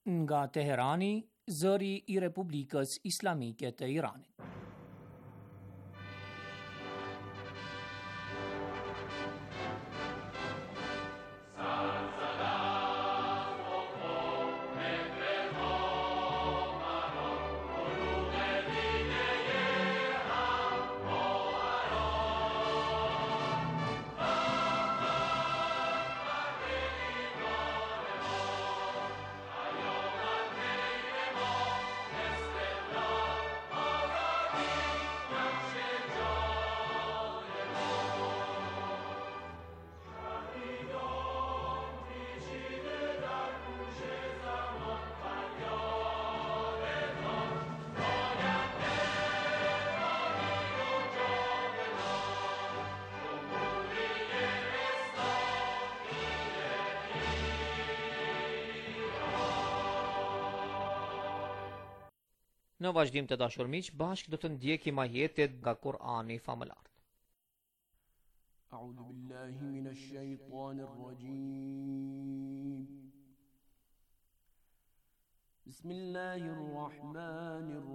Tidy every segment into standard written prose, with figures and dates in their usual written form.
Nga Teherani, zëri I Republikës Islamike të Iranit. Në vazhdim të dashur miq, bashkë do të ndjekim ajetet nga Kur'ani famëlar. A'udhu billahi minash shaitanir rajim. Bismillahir rahmanir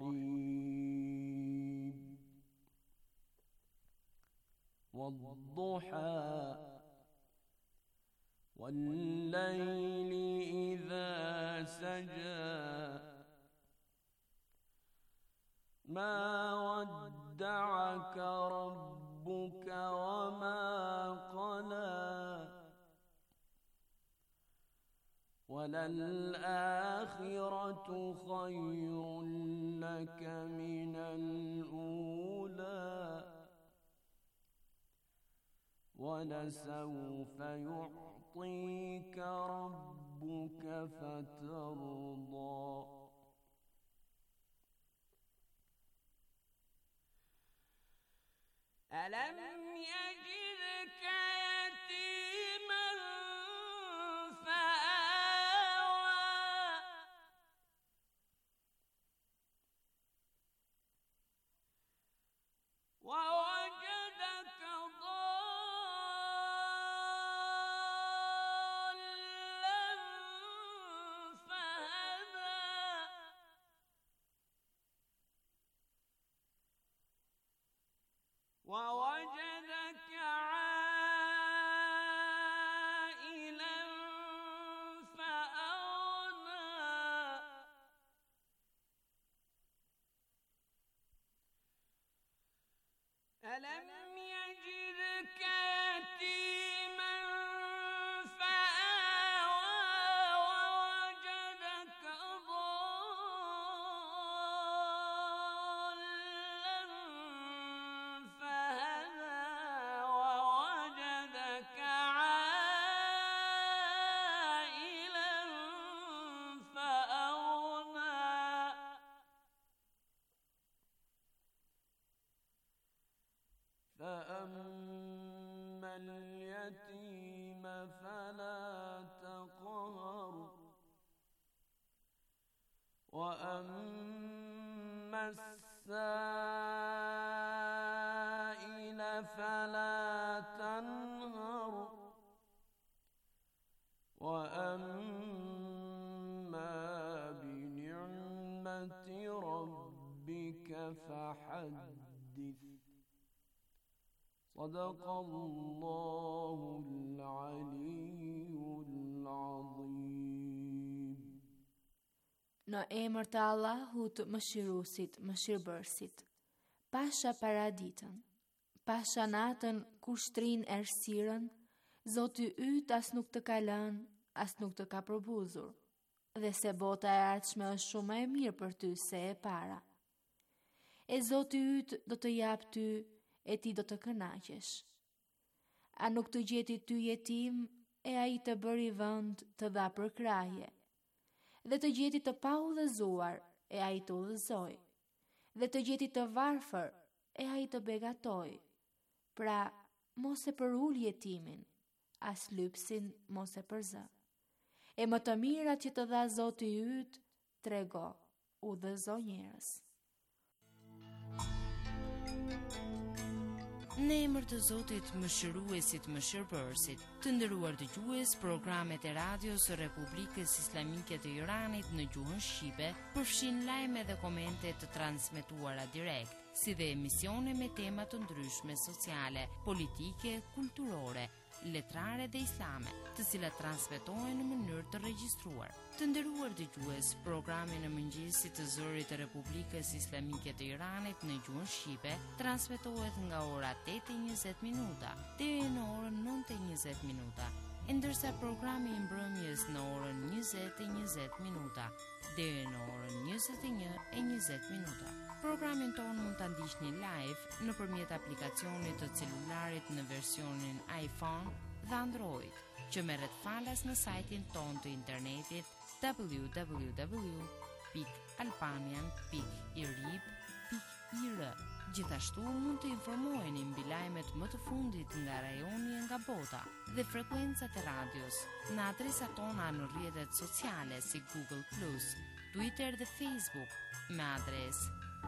rahim. Wad-duha wal-layli idha saja ما ودعك ربك وما قلى وللآخرة خير لك من الأولى ولسوف يعطيك ربك فترضى ألم يجدك يتيما فآوى ووجدك ضالا فهدى ووجدك عائلا فأغنى ألم يجدك يتيما فآوى ووجدك ضالا فهدى ووجدك عائلا فأغنى فأما اليتيم فلا تقهر وأما السائل فلا تنهر وأما بنعمة ربك فحدث صدق الله العلي العظيم. Në emër të Allahut mëshiruesit, mëshirbërësit. Pasha paraditën, pasha natën kur shtrin errësirën, Zoti yt as nuk të ka lënë, as nuk të ka përbuzur, dhe se bota e ardhshme është shumë e mirë për ty se e para. E Zoti yt do të jap ty e ti do të kënaqesh. A nuk të gjeti ty jetim e ai të bëri vend të dha për kraje, dhe të gjeti të pa udhëzuar e ai të udhëzoi, dhe të gjeti të varfër e ai të begatoi. Pra, mos e përul jetimin, as lypsin mos e përzë. E më të mirat që të dha Zoti yt, trego, udhëzo njerëz. Në emër të Zotit Mëshiruesit Mëshirbërësit, të nderuar dëgjues, programet e radios së Republikës Islamike të Iranit në gjuhën shqipe përfshin lajme dhe komente të transmetuara direkt, si dhe emisione me tema të ndryshme sociale, politike, kulturore, letrare dhe islame, të cilat transmetohen në mënyrë të regjistruar. Të nderuar dëgjues, programi në mëngjesit të zërit të Republikës Islamike të Iranit në gjuhën shqipe transmetohet nga ora 8:20 minuta deri në orën 9:20 minuta, ndërsa programi i mbrëmjes në orën 20:20 minuta deri në orën 21:20 minuta. Programin tonë mund ta ndiqni live nëpërmjet aplikacionit të celularit në versionin iPhone dhe Android, që merret falas në sajtin tonë të internetit www.albanian.irib.ir. Gjithashtu mund të informoheni mbi lajmet më të fundit nga rajoni e nga bota dhe frekuencat e radios në adresat tona në rrjetet sociale si Google+, Twitter dhe Facebook me adresë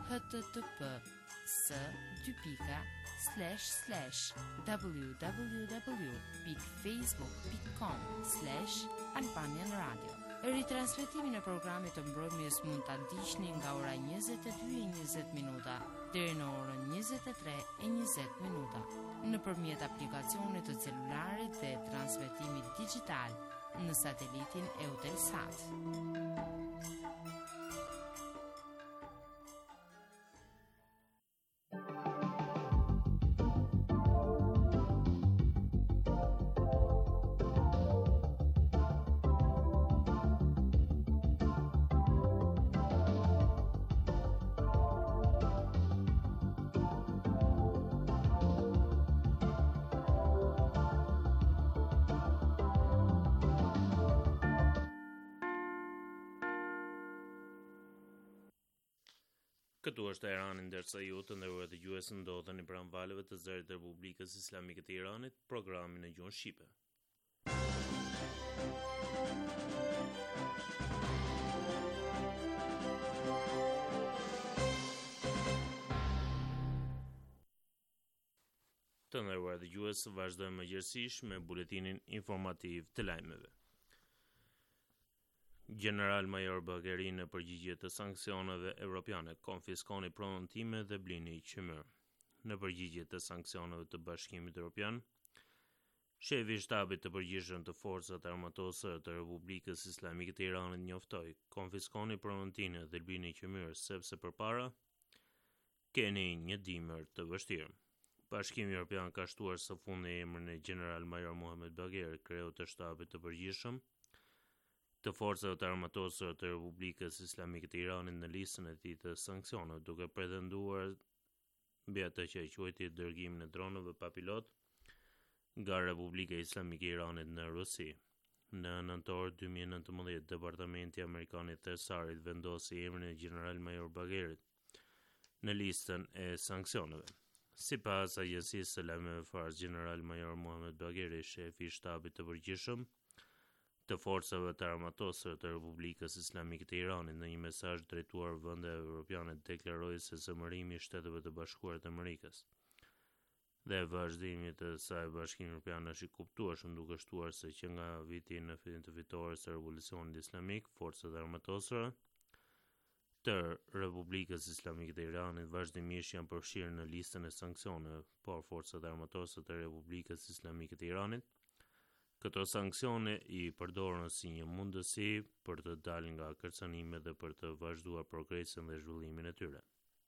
http://www.facebook.com/Albanian Radio. Ritransmetimin e programit të mbrëmjes mund ta ndiqni nga ora 22:20 minuta deri në orën 23:20 minuta nëpërmjet aplikacionit të celularit dhe transmetimit digital në satelitin Eutelsat. Këtu është Irani, ndërsa ju të nderuar dëgjues ndodheni pranë valëve të zërit të Republikës Islamike të Iranit, programin në gjuhën shqipe. Të nderuar dëgjues, vazhdojmë mëngjesisht me buletinin informativ të lajmeve. General-major Bagheri në përgjigje të sanksioneve evropiane konfiskoni pronën time dhe blini qymyr. Në përgjigje të sanksioneve të Bashkimit Evropian, shefi i shtabit të përgjithshëm të forcat armatose të Republikës Islamike të Iranit njoftoi: konfiskoni pronën time dhe blini qymyr sepse përpara keni një dimër të vështirë. Bashkimi Evropian ka shtuar së fundi emrin e General-major Muhammed Bagheri, kreu të shtabit të përgjithshëm të forcave të armatose të Republikës Islamike të Iranit në listën e tij të sanksioneve, duke pretenduar mbi atë që quajti dërgimin e dronëve pa pilot nga Republika Islamike e Iranit në Rusi. Në nëntor 2019, Departamenti Amerikan i Thessarit vendosi emrin e General-major Bagherit në listën e sanksioneve. Sipas agjencisë së lajmeve Fars, General-major Muhammed Bagheri, shefi i shtabit të përgjithshëm të forcave të armatose të Republikës Islamike të Iranit, në një mesazh drejtuar vendeve evropiane deklaroi se zemërimi i Shteteve të Bashkuara të Amerikës dhe vazhdimi të saj Bashkimi Evropian është i kuptueshëm, duke shtuar se që nga viti në fillim të fitores së revolucionit islamik, forcat armatose të Republikës Islamike të Iranit vazhdimisht janë përfshirë në listën e sanksioneve, por forcat armatose të Republikës Islamike të Iranit këto sanksione i përdorën si një mundësi për të dalë nga kërcënimet dhe për të vazhduar progresin dhe zhvillimin e tyre.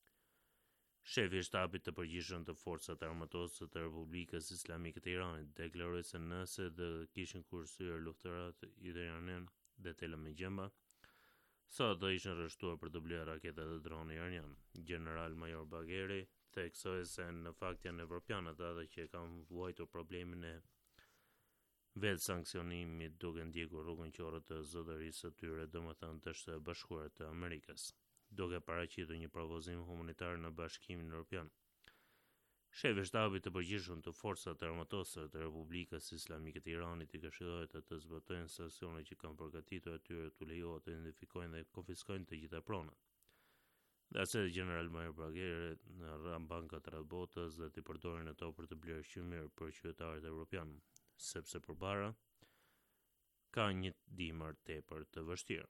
Shefi i shtabit të përgjithshëm të forcat armatose të Republikës Islamike të Iranit deklaroi se nëse do kishin kursyer luftërat iranian dhe tela me gjemba, sot do ishin rreshtuar për të bler raketa dhe dronë iranian. General-major Bagheri theksoi se në fakt janë evropianët ata që kanë vuajtur problemin e vetë sanksionimit duke ndjekur rrugën qorë të zotërisë së tyre, domethënë të Shtetit Bashkuar të Amerikës, duke paraqitur një propozim humanitar në Bashkimin Evropian. Shefi i shtabit të përgjithshëm të forcat armatose të Republikës Islamike të Iranit i këshilloi të zbatojnë sanksione që kanë përgatitur atyre të lejohet të identifikojnë dhe konfiskojnë të gjitha pronat. Dhe se General Mayer Braghere në rran bankat rreth botës dhe t'i përdorin ato për të blerë qymir për qytetarët evropian, sepse përpara ka një dimër tepër të vështirë.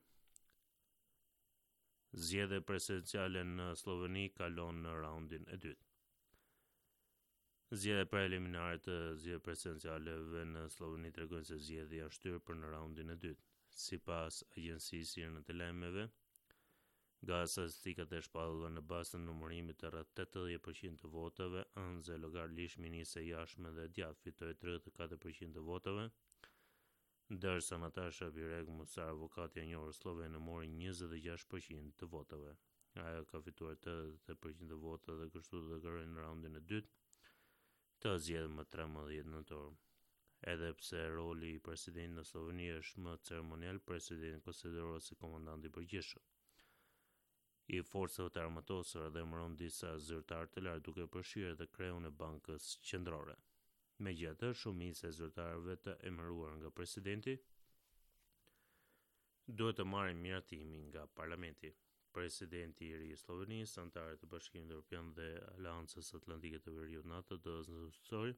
Zgjedhje presidenciale në Sloveni kalon në raundin e dytë. Zgjedhjet preliminare të zgjedhjeve presidencialeve në Sloveni tregojnë se zgjedhjet janë shtyrë për në raundin e dytë. Sipas agjencisë sirene të lajmeve, nga statistikat e shpallura në bazë të numërimit të rreth 80% të votave, Anze Logarish, ministre e jashtme dhe djathtë, fitoi 34% të votave, ndërsa Natasha Bireg Musar, avokatja e njohur slovene, mori 26% të votave. Ajo ka fituar 80% të votave dhe kështu do të garojë në raundin e dytë të zgjedhjeve më 13 nëntor. Edhe pse roli i presidentit në Sloveni është më ceremonial, presidenti konsiderohet si komandant i përgjithshëm i forcave të armatosura dhe emëron disa zyrtarë të lartë, duke përfshirë edhe kreun e bankës qendrore. Megjithatë, shumica e zyrtarëve të emëruar nga presidenti duhet të marrin miratimin nga parlamenti. Presidenti i ri i Slovenisë, antarët të Bashkimit Evropian dhe Aleancës Atlantike të Veriut NATO do të zëvendësojë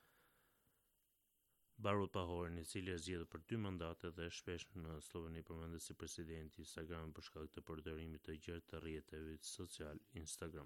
Barut Pahorin, i cili është zgjedhur për 2 mandate dhe shpesh në Sloveni përmendet si presidenti i Instagram për shkak të përdorimit të gjerë të rrjeteve social Instagram.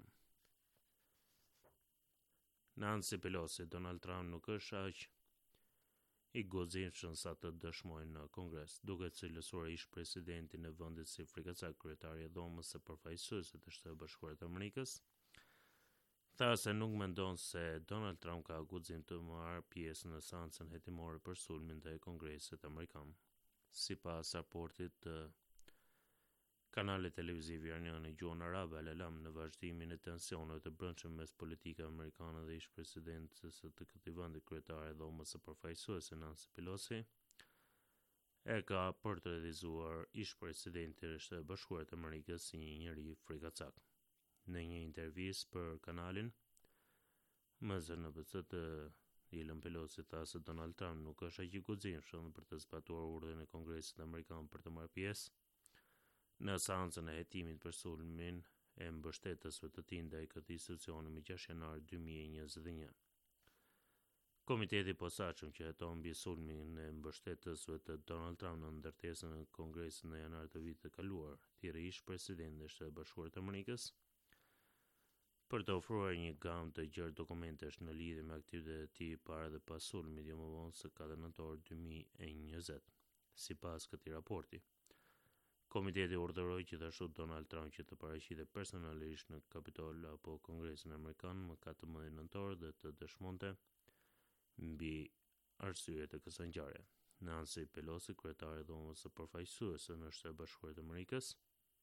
Nancy Pelosi, Donald Trump nuk është aq i guximshëm sa të dëshmojnë në Kongres, duke cilësuar ish presidentin e vendit si frikacak. Kryetari i Dhomës së Përfaqësuesve të Shtetit Bashkuar të Amerikës tha se nuk mendon se Donald Trump ka guxim të marrë pjesë në seancën hetimore për sulmin ndaj Kongresit Amerikan. Sipas raportit të kanalit televiziv iranian në gjuhën arabe Al Alam, në vazhdimin e tensioneve të brendshëm mes politikave amerikane dhe ish presidentes të këtij vendi, kryetare e Dhomës së Përfaqësuesve Nancy Pelosi e ka portretizuar ish presidentin e Shtetit Bashkuar të Amerikës si një njeri frikacak. Në një intervistë për kanalin MSNBC të Elon Pelosi tha se Donald Trump nuk është aq i guximshëm për të zbatuar urdhrin e Kongresit Amerikan për të marrë pjesë në seancën e hetimit për sulmin e mbështetësve të tij ndaj këtij institucioni më 6 janar 2021. Komiteti i posaçëm që heton mbi sulmin e mbështetësve të Donald Trump në ndërtesën e Kongresit në janar të vitit të kaluar, thirrë ish presidentin e Shtetit Bashkuar të Amerikës për të ofruar një gamë të gjerë dokumentesh në lidhje me aktivitetet e tij para dhe pas sulmit jo më vonë se 4 nëntor 2020. Sipas këtij raporti, komiteti urdhëroi gjithashtu Donald Trump që të paraqitet personalisht në Kapitol apo Kongresin Amerikan më 14 nëntor dhe të dëshmonte mbi arsyet e kësaj ngjarje. Nancy Pelosi, kryetare e Dhomës së Përfaqësuesve në Shtetet Bashkuar të Amerikës,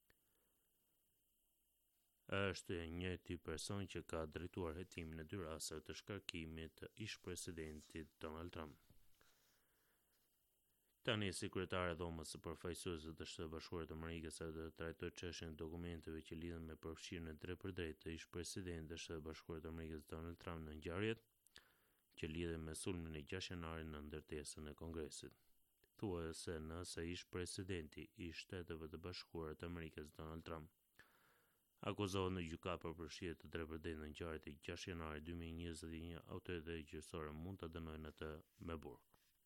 është një tip person që ka drejtuar hetimin e 2 rasteve të shkarkimit të ish presidentit Donald Trump. Tani si kryetare e Dhomës së Përfaqësuesve të Shtetit Bashkuar të Amerikës do të trajtojë çështjen e dokumenteve që lidhen me përfshirjen e drejtpërdrejtë të ish presidentit të Shtetit Bashkuar të Amerikës Donald Trump në ngjarjet që lidhen me sulmin e 6 janarit në ndërtesën e Kongresit. Thuhet se nëse ish presidenti i Shteteve të Bashkuara të Amerikës Donald Trump akuzohet në gjykatë për përfshirje të drejtpërdrejtë në ngjarjet e 6 janarit 2021, autoritetet gjyqësore mund ta dënojnë atë me burg.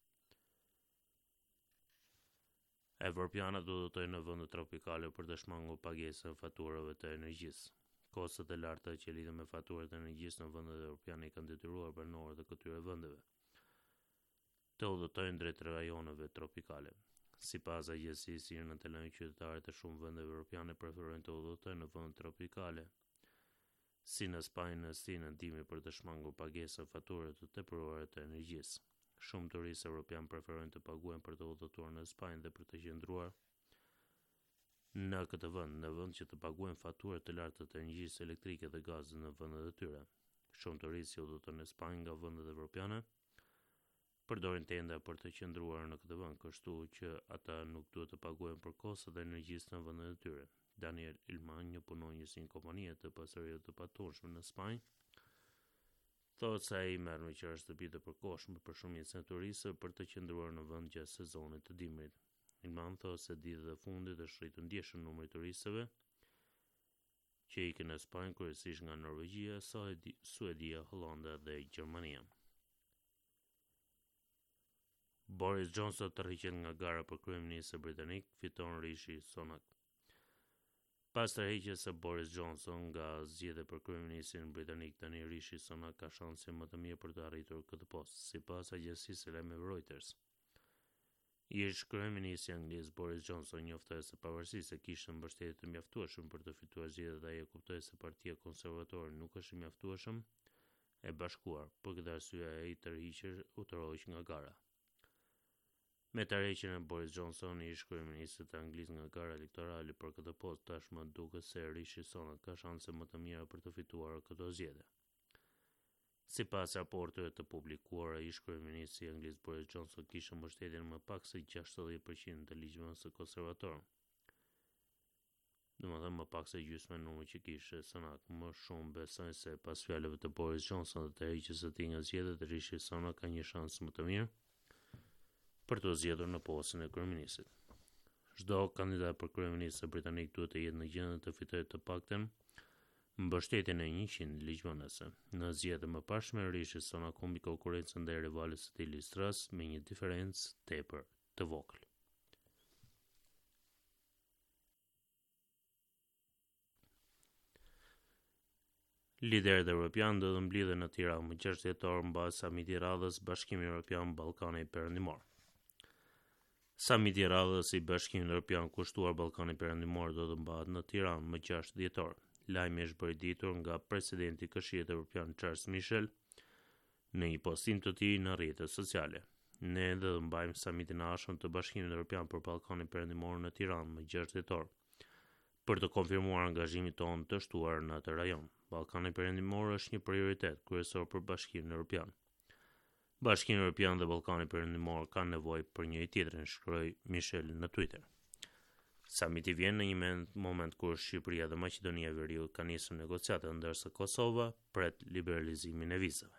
Evropianët do të dotojnë në vende tropikale për të shmangur pagesën e faturave të energjisë. Kostot e larta që lidhen me faturat e energjisë në vendet evropiane kanë detyruar banorët e këtyre vendeve të udhëtojnë drejt rajoneve tropikale. Sipas agjencisë sirene të lajmeve, qytetarët e shumë vendeve evropiane preferojnë të udhëtojnë në vende tropikale, si në Spanjë, në si në ndihmë për të shmangur pagesën e faturave të tepruara të energjisë. Shumë turistë evropianë preferojnë të paguajnë për të udhëtuar në Spanjë dhe për të qëndruar në këtë vend që të paguajnë fatura të larta të energjisë elektrike dhe gazit në vendet e tyre. Shumë turistë që udhëtojnë në Spanjë nga vendet evropiane përdorin tenda për të qëndruar në këtë vend, kështu që ata nuk duhet të paguajnë për kostot e energjisë në vendet e tyre. Daniel Ilman, një punonjës në kompanie të pasurive të patunshme në Spanjë, thotë se ai merr me qira shtëpi të përkohshme për shumicën e turistëve për të qëndruar në vend gjatë sezonit të dimrit. Ilman thotë se ditët e fundit është rritur ndjeshëm numri i turistëve që ikën në Spanjë kryesisht nga Norvegjia, Suedia, Hollanda dhe Gjermania. Boris Johnson tërhiqet nga gara për kryeministër britanik, fiton Rishi Sunak. Pas tërheqjes së Boris Johnson nga zgjedhja për kryeministrin britanik, tani Rishi Sunak ka shanse më të mirë për të arritur këtë postë, sipas agjencisë së lajmeve Reuters. Ish kryeministri anglez Boris Johnson njoftoi se pavarësisht se kishte mbështetje të mjaftueshme për të fituar zgjedhjet, ai e kuptoi se Partia Konservatore nuk është e mjaftueshëm e bashkuar. Për këtë arsye ai u tërhoq nga gara. Me tërheqjen e Boris Johnson, ish kryeministrit anglez nga gara elektorale për këtë postë, tashmë duket se Rishi Sunak ka shanse më të mira për të fituar këto zgjedhje. Sipas raporteve të publikuara, ish kryeministri anglez Boris Johnson kishte mbështetjen më pak se 60% të ligjvënësve konservatorë. Domethënë më pak se gjysmë e numrit që kishte Sunak. Më shumë besojnë se pas fjalëve të Boris Johnson dhe tërheqjes së tij nga zgjedhjet, Rishi Sunak ka një shans më të mirë për të zgjedhur në postën e kryeministrit. Çdo kandidat për kryeministër britanik duhet të jetë në gjendje të fitojë të paktën mbështetjen e 100 ligjvënësve. Në zgjedhjet më parshme, Rishi Sunak humbi konkurrencën ndaj rivalës së tij Liz Truss me një diferencë tepër të vogël. Liderët evropian do të mblidhen në Tiranë më 6 dhjetor mbas samiti i radhës Bashkimi Evropian Ballkani Perëndimor. Samiti i radhës i Bashkimit Evropian kushtuar Ballkanit Perëndimor do të mbahet në Tiranë më 6 dhjetor. Lajmi është bërë ditur nga presidenti i Këshillit Evropian Charles Michel në një postim të tij në rrjetet sociale. Ne do të mbajmë samitin e ardhshëm të Bashkimit Evropian për Ballkanin Perëndimor në Tiranë më 6 dhjetor, për të konfirmuar angazhimin tonë të shtuar në atë rajon. Ballkani Perëndimor është një prioritet kryesor për Bashkimin Evropian. Bashkimi Evropian dhe Ballkani Perëndimor kanë nevojë për njëri tjetrin, shkroi Michel në Twitter. Samiti vjen në një moment kur Shqipëria dhe Maqedonia e Veriut kanë nisur negociatat, ndërsa Kosova pret liberalizimin e vizave.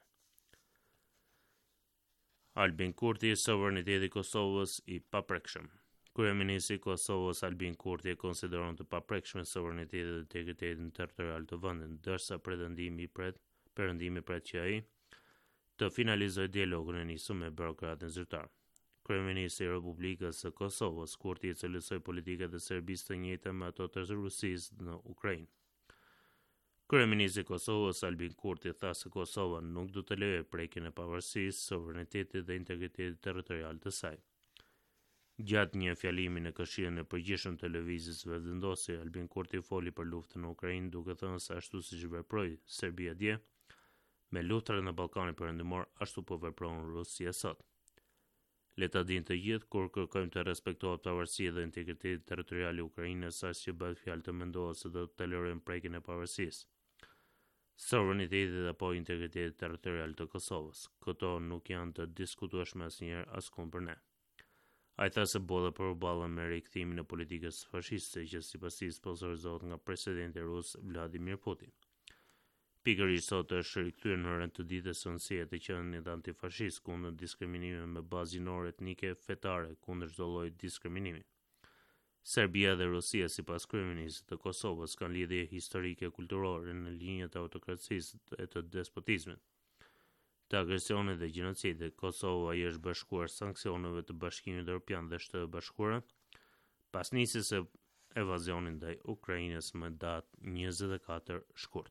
Albin Kurti, sovraniteti i Kosovës i paprekshëm. Kryeministri i Kosovës Albin Kurti e konsideron të paprekshme sovranitetin dhe integritetin territorial të vendit, ndërsa perëndimi pret që ai të finalizojë dialogun e nisur me burokratin zyrtar. Kryeministri i Republikës së Kosovës Kurti cilësoi politikat e Serbisë të njëjta me ato të Rusisë në Ukrainë. Kryeministri i Kosovës Albin Kurti tha se Kosova nuk do të lejojë prekjen e pavarësisë, sovranitetit dhe integritetit territorial të saj. Gjatë një fjalimi në Këshillin e Përgjithshëm të Lëvizjes Vetëvendosje, Albin Kurti foli për luftën në Ukrainë, duke thënë se ashtu siç veproi Serbia dje me luftrat në Ballkanin Perëndimor, ashtu po vepron Rusia sot. Le ta dinë të gjithë kur kërkojmë të respektohet pavarësia dhe integriteti territorial i Ukrainës, as që bëhet fjalë të mendohet se do të tolerojmë prekjen e pavarësisë, sovranitetit apo integritetit territorial të Kosovës. Këto nuk janë të diskutueshme asnjëherë askund për ne. Ai tha se bota përballen me rikthimin e politikës fashiste që sipas tij sponsorizohet nga presidenti rus Vladimir Putin. Pikërisht sot është rikthyer në rend të ditës së Nënsie të qeniet antifashist kundër diskriminimit me bazë gjinore, etnike, fetare, kundër çdo lloji diskriminimi. Serbia dhe Rusia, sipas kryeministrit të Kosovës, kanë lidhje historike kulturore në linjët e autokracisë e të despotizmit, të agresionit dhe gjenocidit. Kosova i është bashkuar sanksioneve të Bashkimit Evropian dhe Shtetet Bashkuara pas nisjes së evazionit ndaj Ukrainës më datë 24 shkurt.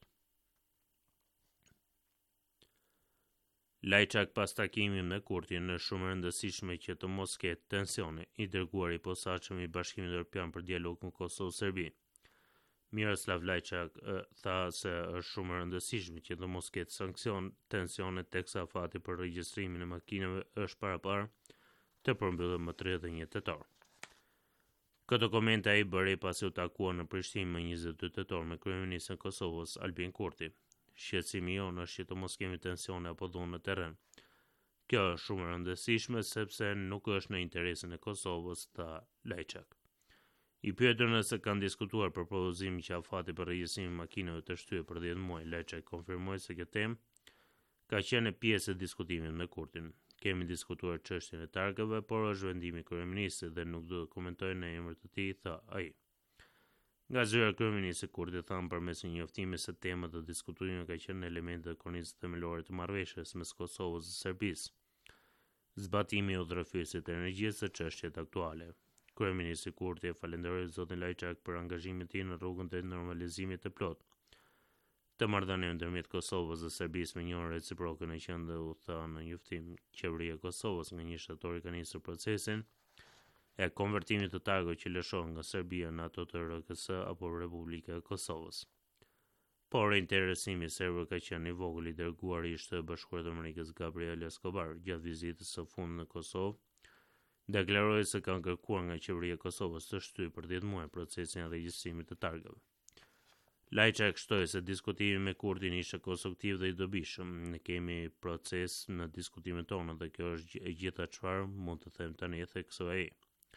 Lajçak pas takimit me Kurtin është shumë e rëndësishme që të mos ketë tensione, i dërguari i posaçëm i Bashkimit Evropian për dialog në Kosovë-Serbi. Miroslav Lajçak tha se është shumë e rëndësishme që të mos ketë tensione teksa afati për regjistrimin e makinave është parapar të përmbyllet më 31 tetor. Këtë komente ai bëri pasi u takua në Prishtinë më 22 tetor me kryeministrin e Kosovës Albin Kurti. Shqetësimi jonë është që të mos kemi tensione apo dhunë në terren. Kjo është shumë e rëndësishme sepse nuk është në interesin e Kosovës, tha Lajçak. I pyetur nëse kanë diskutuar për propozimin që afati për regjistrimin e makinave të shtyhet për 10 muaj, Lajçak konfirmoi se kjo temë ka qenë pjesë e diskutimit me Kurtin. Kemi diskutuar çështjen e targave, por është vendimi i kryeministrit dhe nuk do të komentoj në emër të tij, tha ai. Nga zyra kryeministri Kurti thanë përmes një njoftimi se temat të diskutuara ka qenë elemente të kornizës themelore të marrëveshjes mes Kosovës dhe Serbisë. Zbatimi i udhëheqësit të energjisë dhe çështjet aktuale. Kryeministri Kurti e falenderoi zotin Lajçak për angazhimin e tij në rrugën e normalizimit të plotë të marrëdhënieve ndërmjet Kosovës dhe Serbisë me njohuri reciproke në qendër u tha në njoftim qeveria e Kosovës nga 1 shtator ka nisur procesin e konvertimit të targave që lëshohen nga Serbia në ato të RKS apo Republika e Kosovës. Por interesimi serb ka qenë i vogël. I dërguari i Shtetit Bashkuar të Amerikës Gabriel Escobar gjatë vizitës së fundit në Kosovë deklaroi se kanë kërkuar nga qeveria e Kosovës të shtyjë për 10 muaj procesin e regjistrimit të targave. Lajçak shtoi se diskutimi me Kurtin ishte konstruktiv dhe i dobishëm. Ne kemi proces në diskutimet tona dhe kjo është e gjitha çfarë mund të them tani, theksoi ai.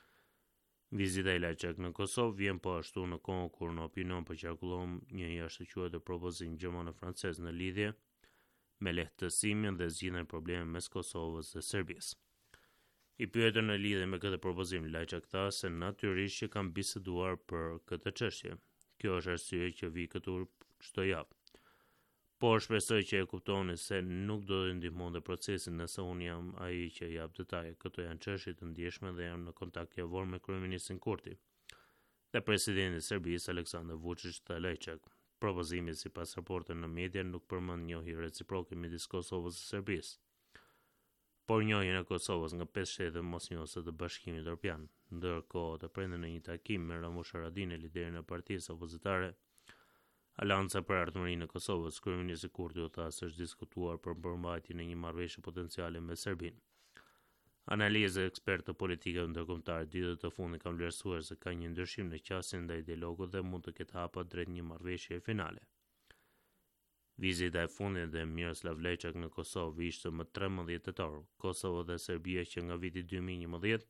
Vizita e Lajçak në Kosovë vjen po ashtu në kohë kur në opinion po qarkullon një jashtëquajtur propozim gjermano-francez në lidhje me lehtësimin dhe zgjidhjen e problemeve mes Kosovës dhe Serbisë. I pyetur në lidhje me këtë propozim, Lajçak tha se natyrisht që kanë biseduar për këtë çështje. Kjo është arsye që vi këtu çdo javë. Por shpresoj që e kuptoni se nuk do të ndihmonte procesin nëse unë jam ai që jap detaje. Këto janë çështje të ndjeshme dhe jam në kontakt javor me kryeministin Kurti dhe presidentin e Serbisë Aleksandar Vučić, tha Lajçak. Propozimi sipas raporteve në media nuk përmend njohje reciproke midis Kosovës dhe Serbisë, por njohjen e Kosovës nga 5 shtete mosnjose të Bashkimit Evropian. Ndërkohë, të prende në një takim me Ramush Haradinaj, liderin e partisë opozitare Alanca për Ardhmërinë e Kosovës, kryeministri Kurti u tha se është diskutuar për përmbajtjen e një marrëveshje potenciale me Serbinë. Analizë e ekspertë politike ndërkombëtare ditët e fundit kanë vlerësuar se ka një ndryshim në qasjen ndaj dialogut dhe mund të ketë hapa drejt një marrëveshje finale. Vizita e fundit e Miroslav Lajçak në Kosovë ishte më 13 tetor. Kosova dhe Serbia që nga viti 2011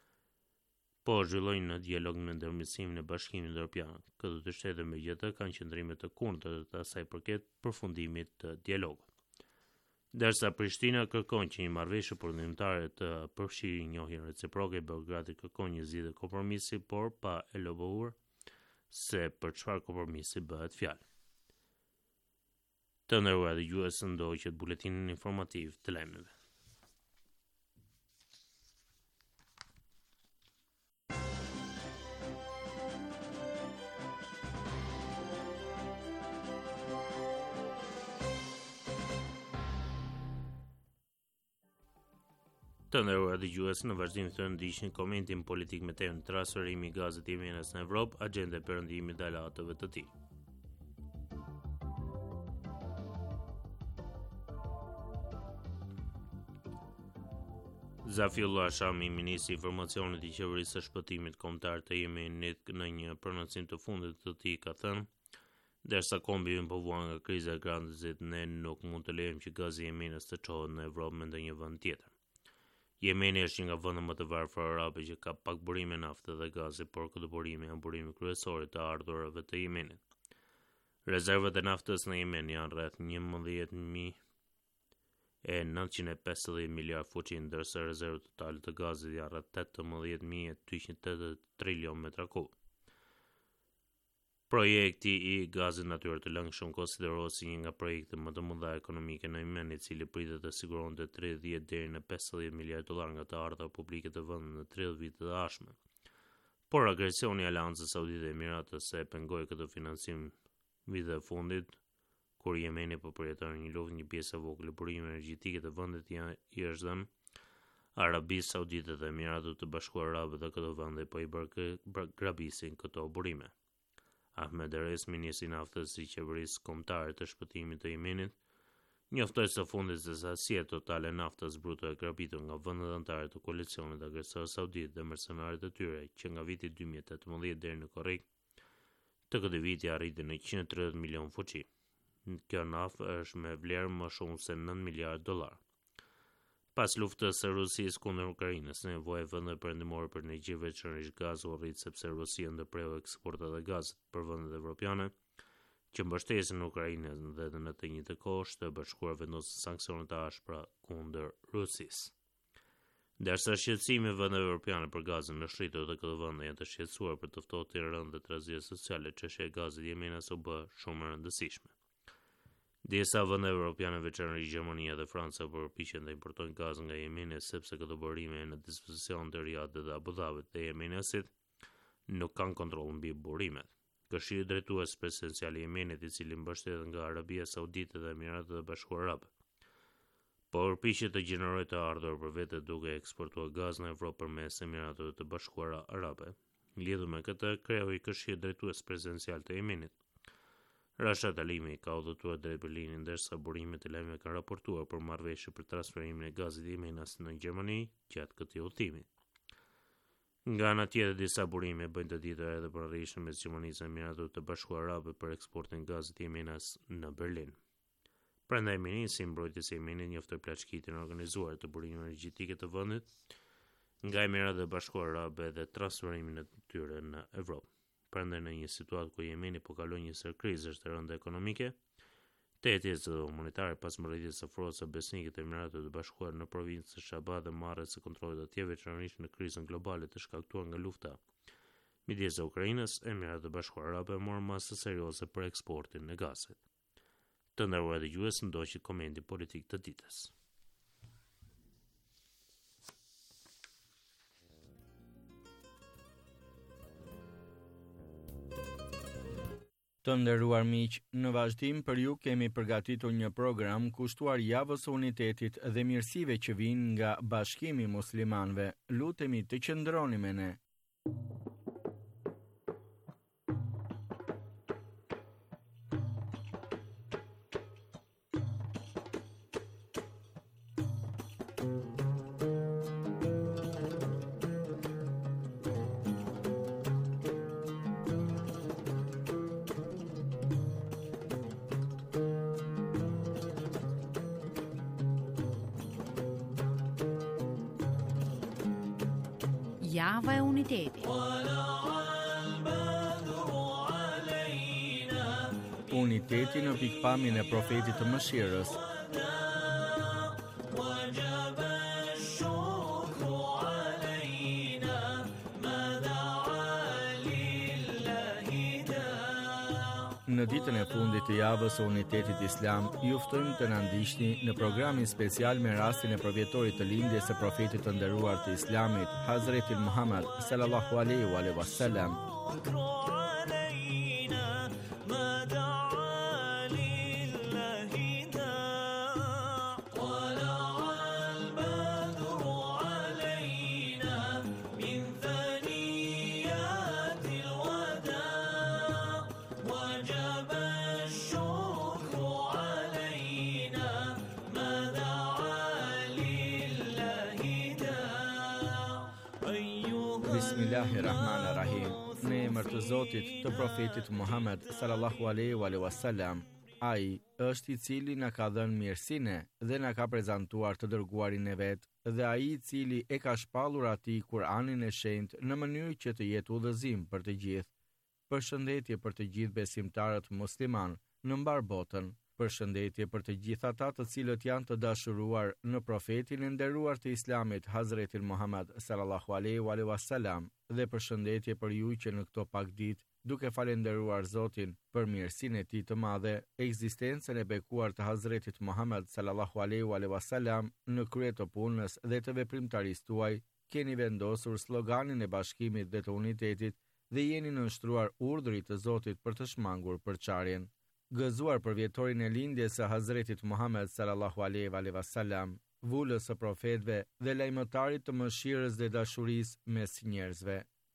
po zhvillojnë në dialog në ndërmjetësimin e Bashkimit Evropian. Këto dy shtete megjithatë kanë qëndrime të kundërta të asaj përket përfundimit të dialogut. Derisa Prishtina kërkon që një marrëveshje përndimtare të përfshijë njohjen reciproke, Beogradi kërkon një zgjidhje kompromisi, por pa elaboruar se për çfarë kompromisi bëhet fjalë. Të nderuar dëgjues, ndoqët buletinin informativ të lajmeve. Të nderuar dëgjues, në vazhdim të ndiqni komentin politik me temën transferimi i gazit i Yemenit në Evropë, agjenda e perëndimit të aleatëve të tij. Zafiullah Shami, ministri i informacionit i qeverisë së shpëtimit kombëtar të Yemenit, në një prononcim të fundit të tij ka thënë: "Derisa kombi ynë po vuan nga kriza e gazit, ne nuk mund të lejojmë që gazi i Yemenit të çohet në Evropë me ndonjë vend tjetër." Yemeni është një nga vendet më të varfër arabe që ka pak burime nafte dhe gazi, por këto burime janë burime kryesore të ardhurave të Yemenit. Rezervat e naftës në Yemen janë rreth 11.950 miliard fuqi, ndërsa rezervat totale të gazit janë rreth 18.280 trilion metra kub. Projekti i gazit natyror të lëngshëm konsiderohet si një nga projektet më të mëdha ekonomike në Yemen, i cili pritet të siguronte 30 deri në 50 miliard dollar nga të ardhurat publike të vendit në 30 vitet e ardhshme. Por agresioni i Aleancës Saudite e Emiratës e pengoi këtë financim vitet e fundit, kur Yemeni po përjeton një luftë, një pjesë e vogël e burimeve energjetike të vendit i është dhënë Arabisë Saudite dhe Emiratet të Bashkuara Arabe, dhe këto vende po i grabisin këto burime. Ahmed Eres, ministri i naftës i qeverisë kombëtare të shpëtimit të Yemenit, njoftoi së fundit se sasia totale e naftës bruto e grabitur nga vendet anëtare të koalicionit agresor saudit dhe mercenarët e tyre, që nga viti 2018 deri në korrik të këtij viti arriti në 130 milion fuqi. Kjo naftë është me vlerë më shumë se 9 miliard dollar. Pas luftës së Rusisë kundër Ukrainës, nevoja e vendeve perëndimore për energji, veçanërisht gaz, u rrit sepse Rusia ndërpreu eksportat e gazit për vendet evropiane që mbështesin Ukrainën, dhe në të njëjtën kohë Shteti Bashkuar vendosi sanksione të ashpra kundër Rusisë. Ndërsa shqetësimi vendeve evropiane për gazin në shtritur të këto vende janë të shqetësuar për të ftohtë rëndë të trazia sociale, çështja e gazit Jemenas u bë shumë e rëndësishme. Disa vende evropiane, veçanërisht Gjermania dhe Franca, përpiqen të importojnë gaz nga Jemeni sepse këto burime në dispozicion të Riyadhit dhe Abu Dhabit dhe Jemenasit nuk kanë kontroll mbi burimet. Këshilli drejtues presidencial i Jemenit, i cili mbështetet nga Arabia Saudite dhe Emiratet e Bashkuara Arabe, por përpiqet të gjenerojë të ardhur për vete duke eksportuar gaz në Evropë përmes Emirateve të Bashkuara Arabe. Lidhur me këtë, kreu i Këshillit drejtues presidencial të Jemenit, Rashad Alimi, ka udhëtuar drejt Berlinit, ndërsa burimet e lajmeve kanë raportuar për marrëveshje për transferimin e gazit Jemenas në Gjermani gjatë këtij udhëtimi. Nga ana tjetër, disa burime bëjnë të ditur edhe për rrjedhën mes Gjermanisë dhe Emirateve të Bashkuara Arabe për eksportin e gazit Jemenas në Berlin. Prandaj ministri i mbrojtjes së Jemenit njoftoi plaçkitjen e organizuar të burimeve energjetike të vendit nga Emiratet e Bashkuara Arabe dhe transferimin e tyre në Evropë. Prandaj në një situatë ku Jemeni po kalon një sër krizësh të rënda ekonomike, tetëja humanitare pas mbërritjes së forcave besnike të Emiratet të Bashkuara në provincën e Shaba dhe marrjes së kontrollit të tij veçanërisht në krizën globale të shkaktuar nga lufta midis Ukrainës, Emiratet e Bashkuara Arabe morën masë serioze për eksportin e gazit. Të nderuar dëgjues, ndoqët komenti politik të ditës. Të nderuar miq, në vazhdim për ju kemi përgatitur një program kushtuar javës së unitetit dhe mirësive që vijnë nga Bashkimi i Muslimanëve. Lutemi të qëndroni me ne. Java e unitetit. Uniteti në pikpamjen e profetit të mëshirës. Në ditën e fundit të javës së unitetit islam, ju ftojmë të na ndiqni në programin special me rastin e përvjetorit të lindjes së profetit të nderuar të islamit, Hazreti Muhammad sallallahu alaihi wasallam. Bismillahirrahmanirrahim. Në emër të Zotit, të profetit Muhammed sallallahu alaihi wasallam. Ai është i cili na ka dhënë mirësinë dhe na ka prezantuar të dërguarin e vet, dhe ai i cili e ka shpallur atij Kur'anin e shenjtë në mënyrë që të jetë udhëzim për të gjithë. Përshëndetje për të gjithë besimtarët musliman në mbar botën. Përshëndetje për të gjithë ata të cilët janë të dashuruar në profetin e nderuar të islamit, Hazretin Muhammad sallallahu alaihi wasallam, dhe përshëndetje për ju që në këto pak ditë, duke falendëruar Zotin për mirësinë e tij të madhe, ekzistencën e bekuar të Hazretit Muhammad sallallahu alaihi wasallam në krye të punës dhe të veprimtarisë tuaj, keni vendosur sloganin e bashkimit dhe të unitetit dhe jeni nënshtruar urdhrit të Zotit për të shmangur përçarjen. Gëzuar për vjetorin e lindjes së Hazretit Muhammad sallallahu alaihi wasallam, vulës së profetëve dhe lajmëtarit të mëshirës dhe dashurisë mes njerëzve.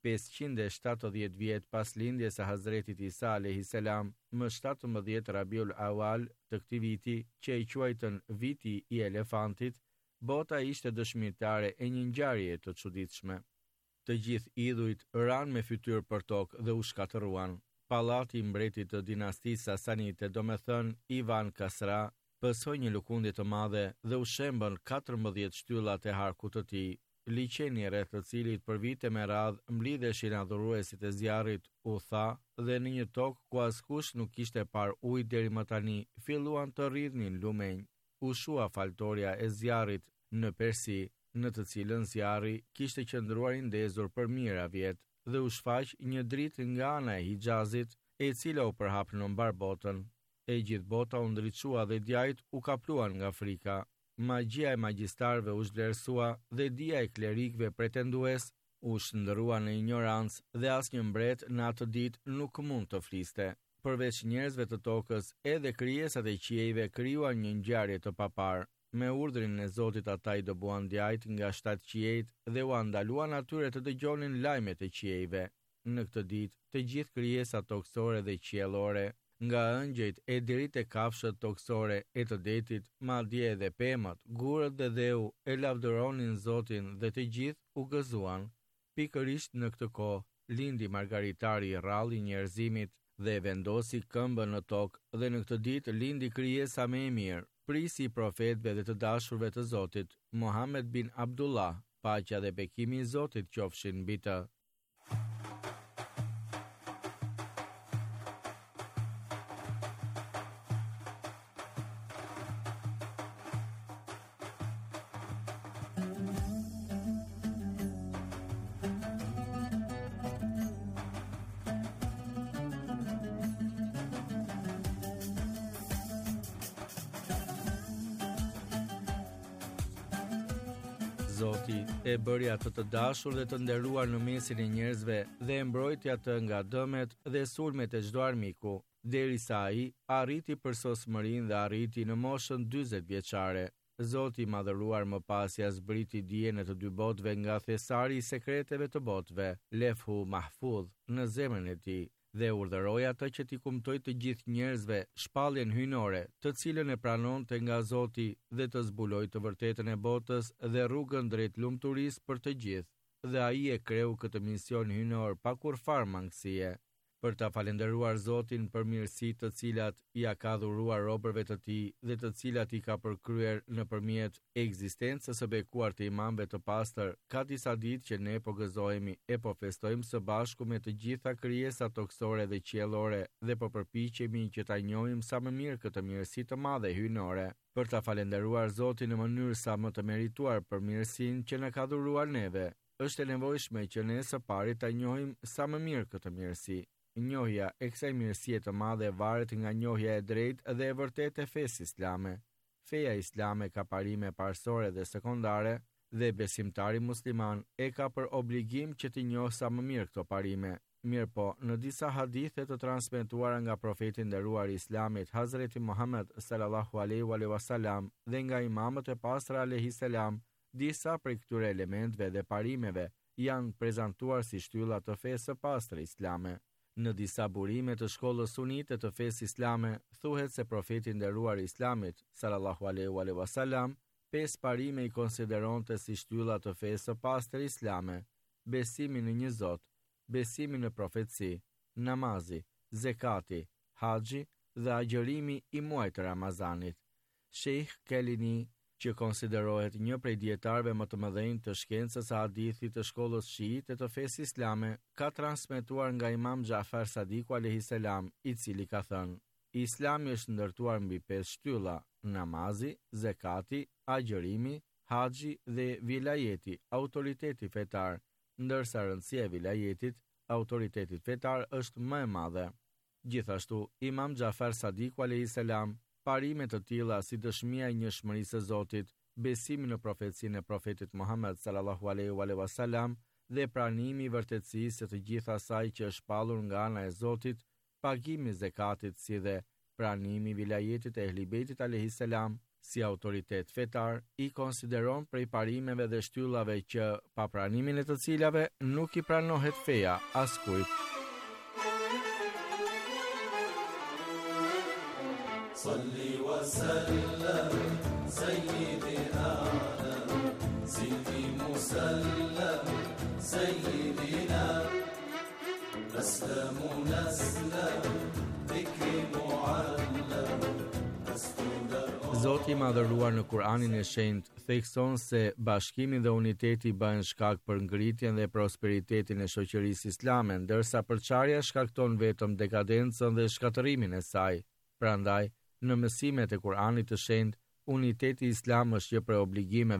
570 vjet pas lindjes së Hazretit Isa alayhis salam, më 17 Rabiul Awal të këtij viti, që e quajtën viti i elefantit, bota ishte dëshmitare e një ngjarjeje të çuditshme. Të gjithë idhujt ranë me fytyrë për tokë dhe u shkatëruan. Pallati i mbretit të dinastisë Sasanite, domethënë Ivan Kasra, pësoi një lëkundje të madhe dhe u shembën 14 shtyllat e harkut të tij, liçeni rreth të cilit për vite me radhë mblidheshin adhuruesit e zjarrit, u tha, dhe në një tokë ku askush nuk kishte parë ujë deri më tani, filluan të rridhnin lumenj. U shua faltoria e zjarrit në Persi, në të cilën zjarri kishte qëndruar i ndezur për mijëra vjet dhe u shfaq një dritë nga ana e Hijazit, e cila u përhap në mbar botën. E gjithë bota u ndriçua dhe djajt u kapluan nga frika. Magjia e magjistarëve u zhvlerësua dhe dia e klerikëve pretendues u shndërrua në ignorancë dhe asnjë mbret në atë ditë nuk mund të fliste. Përveç njerëzve të tokës, edhe krijesat e qiejve krijuan një ngjarje të paparë. Me urdhrin e Zotit ata i dëbuan djajt nga 7 qiejt dhe u ndaluan atyre të dëgjonin lajmet e qiejve. Në këtë ditë, të gjithë krijesat toksore dhe qiellore, nga ëngjëjt e deri te kafshët toksore e të detit, madje edhe pemët, gurët dhe dheu, e lavdëronin Zotin dhe të gjithë u gëzuan. Pikërisht në këtë kohë, lindi Margaritari i rralli njerëzimit dhe vendosi këmbën në tokë, dhe në këtë ditë lindi krijesa më e mirë, prisi i profetëve dhe të dashurve të Zotit, Muhammed bin Abdullah, paqja dhe bekimi i Zotit qofshin mbi të. Zoti e bëri atë të dashur dhe të nderuar në mesin e njerëzve dhe e mbrojti atë nga dëmet dhe sulmet e çdo armiku, derisa ai arriti përsosmërinë dhe arriti në moshën 40 vjeçare. Zoti i madhëruar më pas ia zbriti dijen e të dy botëve nga thesari i sekreteve të botëve, Lefhu Mahfudh, në zemrën e tij, dhe urdhëroi atë që t'i kumtoi të gjithë njerëzve shpalljen hyjnore, të cilën e pranonte nga Zoti dhe të zbuloi të vërtetën e botës dhe rrugën drejt lumturisë për të gjithë. Dhe ai e kreu këtë mision hyjnor pa kurfar mangësie, për ta falendëruar Zotin për mirësitë të cilat ia ka dhuruar robërve të tij dhe të cilat i ka përkryer nëpërmjet ekzistencës së bekuar të imamëve të pastër. Ka disa ditë që ne po gëzohemi e po festojmë së bashku me të gjitha krijesat toksore dhe qiellore dhe po përpiqemi që ta njohim sa më mirë këtë mirësi të madhe hyjnore, për ta falendëruar Zotin në mënyrë sa më të merituar për mirësinë që na ka dhuruar neve. Është e nevojshme që ne së pari ta njohim sa më mirë këtë mirësi. Njohja e kësaj mirësie të madhe varet nga njohja e drejtë dhe e vërtetë e fesë islame. Feja islame ka parime parsorë dhe sekondare dhe besimtari musliman e ka për obligim që t'i njohë sa më mirë këto parime. Mirë po, në disa hadithe të transmetuara nga profeti nderuar i Islamit Hazreti Muhammed sallallahu alaihi wasallam dhe nga imamët e pastër alayhi salam, disa prej këtyre elementeve dhe parimeve janë prezantuar si shtylla të fesë së pastër islame. Në disa burime të shkollës sunite të fesë islame, thuhet se profeti nderuar i Islamit, sallallahu alaihi wasallam, 5 parime i konsideronte si shtylla të fesë së pastër islame: besimi në një Zot, besimi në profetësi, namazi, zekati, haxhi dhe agjërimi i muajit të Ramazanit. Sheikh Kelini, që konsiderohet një prej dietarëve më të mëdhenj të shkencës së hadithit të shkollës shiite të fesë islame, ka transmetuar nga Imam Jafar Sadiku alayhi salam, i cili ka thënë: Islami është ndërtuar mbi 5 shtylla: namazi, zekati, agjërimi, haxhi dhe vilajeti, autoriteti fetar, ndërsa rëndësia e vilajetit, autoritetit fetar, është më e madhe. Gjithashtu, Imam Jafar Sadiku alayhi salam, parime të tilla si dëshmia e njëshmërisë së Zotit, besimi në profecinë e profetit Muhammed sallallahu alaihi wasallam dhe pranimi i vërtetësisë së të gjithë asaj që është shpallur nga ana e Zotit, pagimi i zekatit si dhe pranimi i vilajetit e Ehli Bejtit alayhi salam si autoritet fetar, i konsideron prej parimeve dhe shtyllave që pa pranimin e të cilave nuk i pranohet feja askujt. صلي وسلم سيدنا سيدي مسلم سيدنا أسلم نسلم ذكر معلم Zoti i madhëruar në Kur'anin e Shenjtë thekson se bashkimi dhe uniteti bëhen shkak për ngritjen dhe prosperitetin e shoqërisë islame, ndërsa përçarja shkakton vetëm dekadencën dhe shkatërimin e saj. Prandaj, në mësimet e Kur'anit të Shenjtë, uniteti islam është një prej obligimeve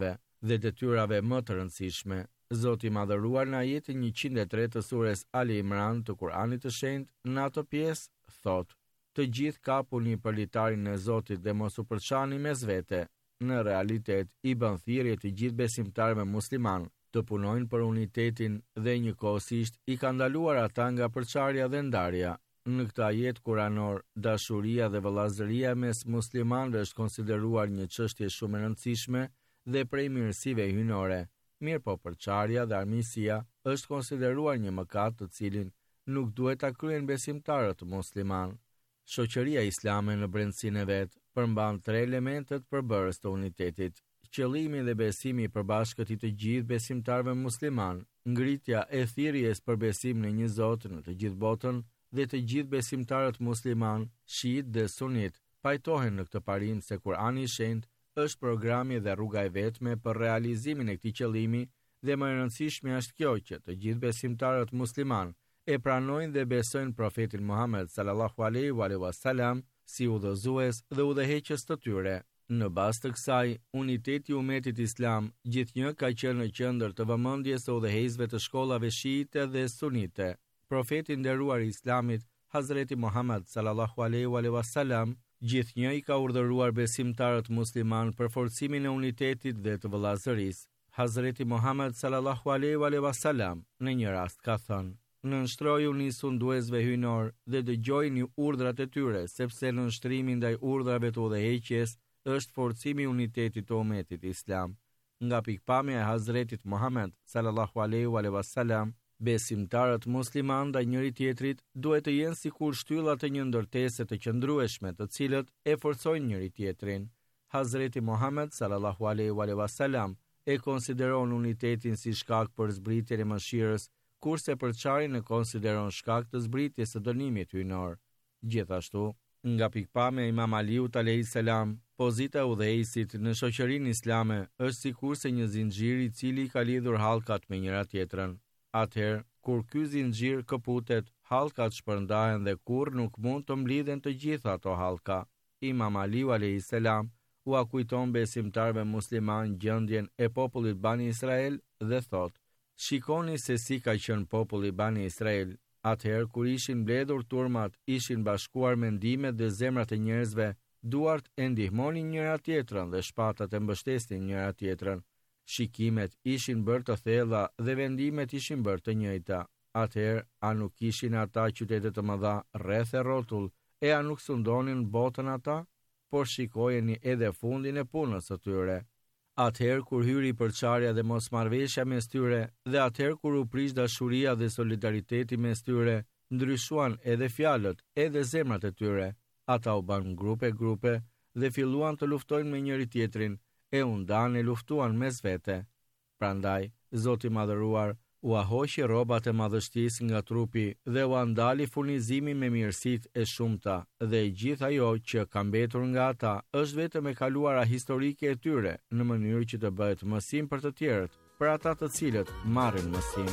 dhe detyrave më të rëndësishme. Zoti i Madhëruar në ajetin 103 të sures Ali Imran të Kuranit të Shenjtë në ato pjesë thotë: "Të gjithë kapuni për litarin e Zotit dhe mos u përçani mes vete." Në realitet, i bën thirrje të gjithë besimtarëve musliman të punojnë për unitetin dhe njëkohësisht i ka ndaluar ata nga përçarja dhe ndarja. Në këtë ajet kuranor, dashuria dhe vëllazëria mes muslimanëve është konsideruar një çështje shumë e rëndësishme dhe prej mirësive hyjnore. Mirë po përçarja dhe armiqësia është konsideruar një mëkat të cilin nuk duhet ta kryejnë besimtarët musliman. Shoqëria islame në brendësinë e vet përmban 3 elementet përbërës të unitetit: qëllimi dhe besimi i përbashkët i të gjithë besimtarëve musliman, ngritja e thirrjes për besim në një Zot në të gjithë botën dhe të gjithë besimtarët musliman, shiit dhe sunit, pajtohen në këtë parim se Kurani i Shenjtë është programi dhe rruga e vetme për realizimin e këtij qëllimi dhe më e rëndësishme është kjo që të gjithë besimtarët musliman e pranojnë dhe besojnë profetin Muhammed sallallahu alaihi wasallam si udhëzues dhe udhëheqës të tyre. Në bazë të kësaj, uniteti i umetit islam gjithnjë ka qenë në qendër të vëmendjes së udhëheqësve të shkollave shiite dhe sunite. Profeti i nderuar i Islamit, Hazreti Muhammed sallallahu alaihi wasallam, gjithnjë i ka urdhëruar besimtarët musliman për forcimin e unitetit dhe të vëllazërisë. Hazreti Muhammed sallallahu alaihi wasallam në një rast ka thënë: "Nënshtrojuni sunduesve hyjnor dhe dëgjojini urdhrat e tyre, sepse nënshtrimi ndaj urdhrave të udhëheqjes është forcimi i unitetit të umetit islam." Nga pikpamja e Hazretit Muhammed sallallahu alaihi wasallam, besimtarët musliman ndaj njëri tjetrit duhet të jenë sikur shtylla të një ndërtese të qëndrueshme, të cilët e forcojnë njëri tjetrin. Hazreti Muhammed sallallahu alaihi wasallam e konsideron unitetin si shkak për zbritjen e mëshirës, kurse përçarjen e konsideron shkak të zbritjes së dënimit hyjnor. Gjithashtu, nga pikpamja e Imam Aliut alayhis salam, pozita e udhëheqësit në shoqërinë islame është sikurse një zinxhir i cili ka lidhur hallkat me njëra tjetrën. Atëherë, kur ky zinxhir kaputet, hallkat shpërndahen dhe kurrë nuk mund të mblidhen të gjitha ato hallka. Imam Aliu alayhis salam u kujton besimtarëve musliman gjendjen e popullit Bani Israel dhe thotë: "Shikoni se si ka qenë populli Bani Israel. Atëherë kur ishin mbledhur turmat, ishin bashkuar mendimet dhe zemrat e njerëzve, duart e ndihmonin njëra tjetrën dhe shpatat e mbështesnin njëra tjetrën. Shikimet ishin bërë të thella dhe vendimet ishin bërë të njëjta. Atëherë, a nuk kishin ata qytete të mëdha rreth e rrotull, e a nuk sundonin botën ata? Por shikojeni edhe fundin e punës së tyre. Atëherë kur hyri përçarja dhe mosmarrveshja mes tyre, dhe atëherë kur u prish dashuria dhe solidariteti mes tyre, ndryshuan edhe fjalët, edhe zemrat e tyre. Ata u bën grupe dhe filluan të luftojnë me njëri tjetrin, e u ndanë e luftuan mes vete. Prandaj, Zoti i Madhëruar u ahoqi rrobat e madhështisë nga trupi dhe u andali furnizimi me mirësitë e shumta, dhe gjithë ajo që ka mbetur nga ata është vetëm e kaluara historike e tyre, në mënyrë që të bëhet mësim për të tjerët, për ata të cilët marrin mësim.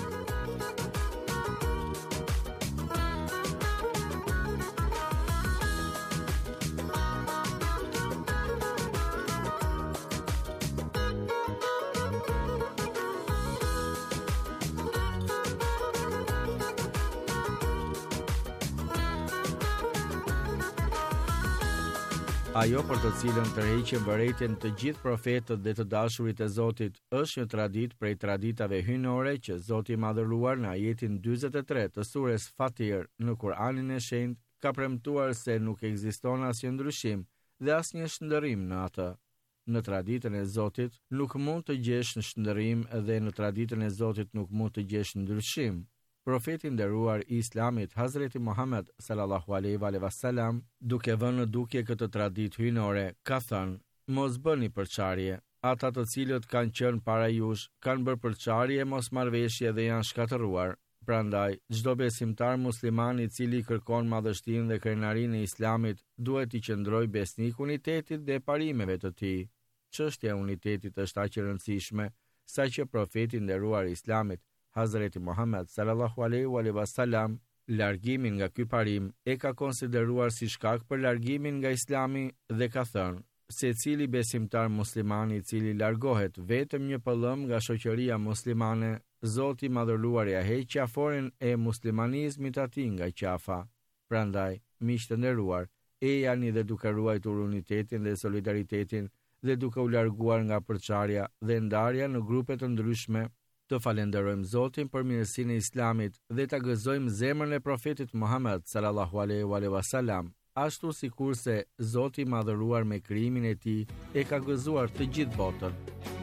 Ajo për të cilën tërheqin vërejtjen të gjithë profetët dhe të dashurit e Zotit është një traditë prej traditave hyjnore që Zoti i Madhëruar në ajetin 43 të sures Fatir në Kur'anin e Shenjtë ka premtuar se nuk ekziston asnjë ndryshim dhe asnjë shndërrim në atë. Në traditën e Zotit nuk mund të gjesh në shndërrim dhe në traditën e Zotit nuk mund të gjesh ndryshim. Profeti nderuar i Islamit Hazreti Muhammed sallallahu alaihi wasallam, duke vënë në dukje këtë traditë hyjnore, ka thënë: "Mos bëni përçarje. Ata të cilët kanë qenë para jush kanë bërë përçarje, mosmarrveshje dhe janë shkatëruar. Prandaj, çdo besimtar musliman i cili kërkon madhështinë dhe krenarinë e Islamit duhet i qëndrojë besnik unitetit dhe parimeve të tij. Çështja e unitetit është aq e rëndësishme saqë profeti nderuar i Islamit Hazreti Muhammed sallallahu alaihi wasallam largimin nga ky parim e ka konsideruar si shkak për largimin nga Islami dhe ka thënë: secili besimtar musliman I cili largohet vetëm një pëllëm nga shoqëria muslimane, Zoti I Madhëruar ja heq qaforen e muslimanizmit atij nga qafa. Prandaj, miq të nderuar, ejani dhe duke ruajtur unitetin dhe solidaritetin dhe duke u larguar nga përçarja dhe ndarja në grupe të ndryshme, të falenderojmë Zotin për mirësinë e Islamit dhe ta gëzojmë zemrën e profetit Muhammed sallallahu alaihi wasallam, ashtu sikurse Zoti I Madhëruar me krijimin e tij e ka gëzuar të gjithë botën.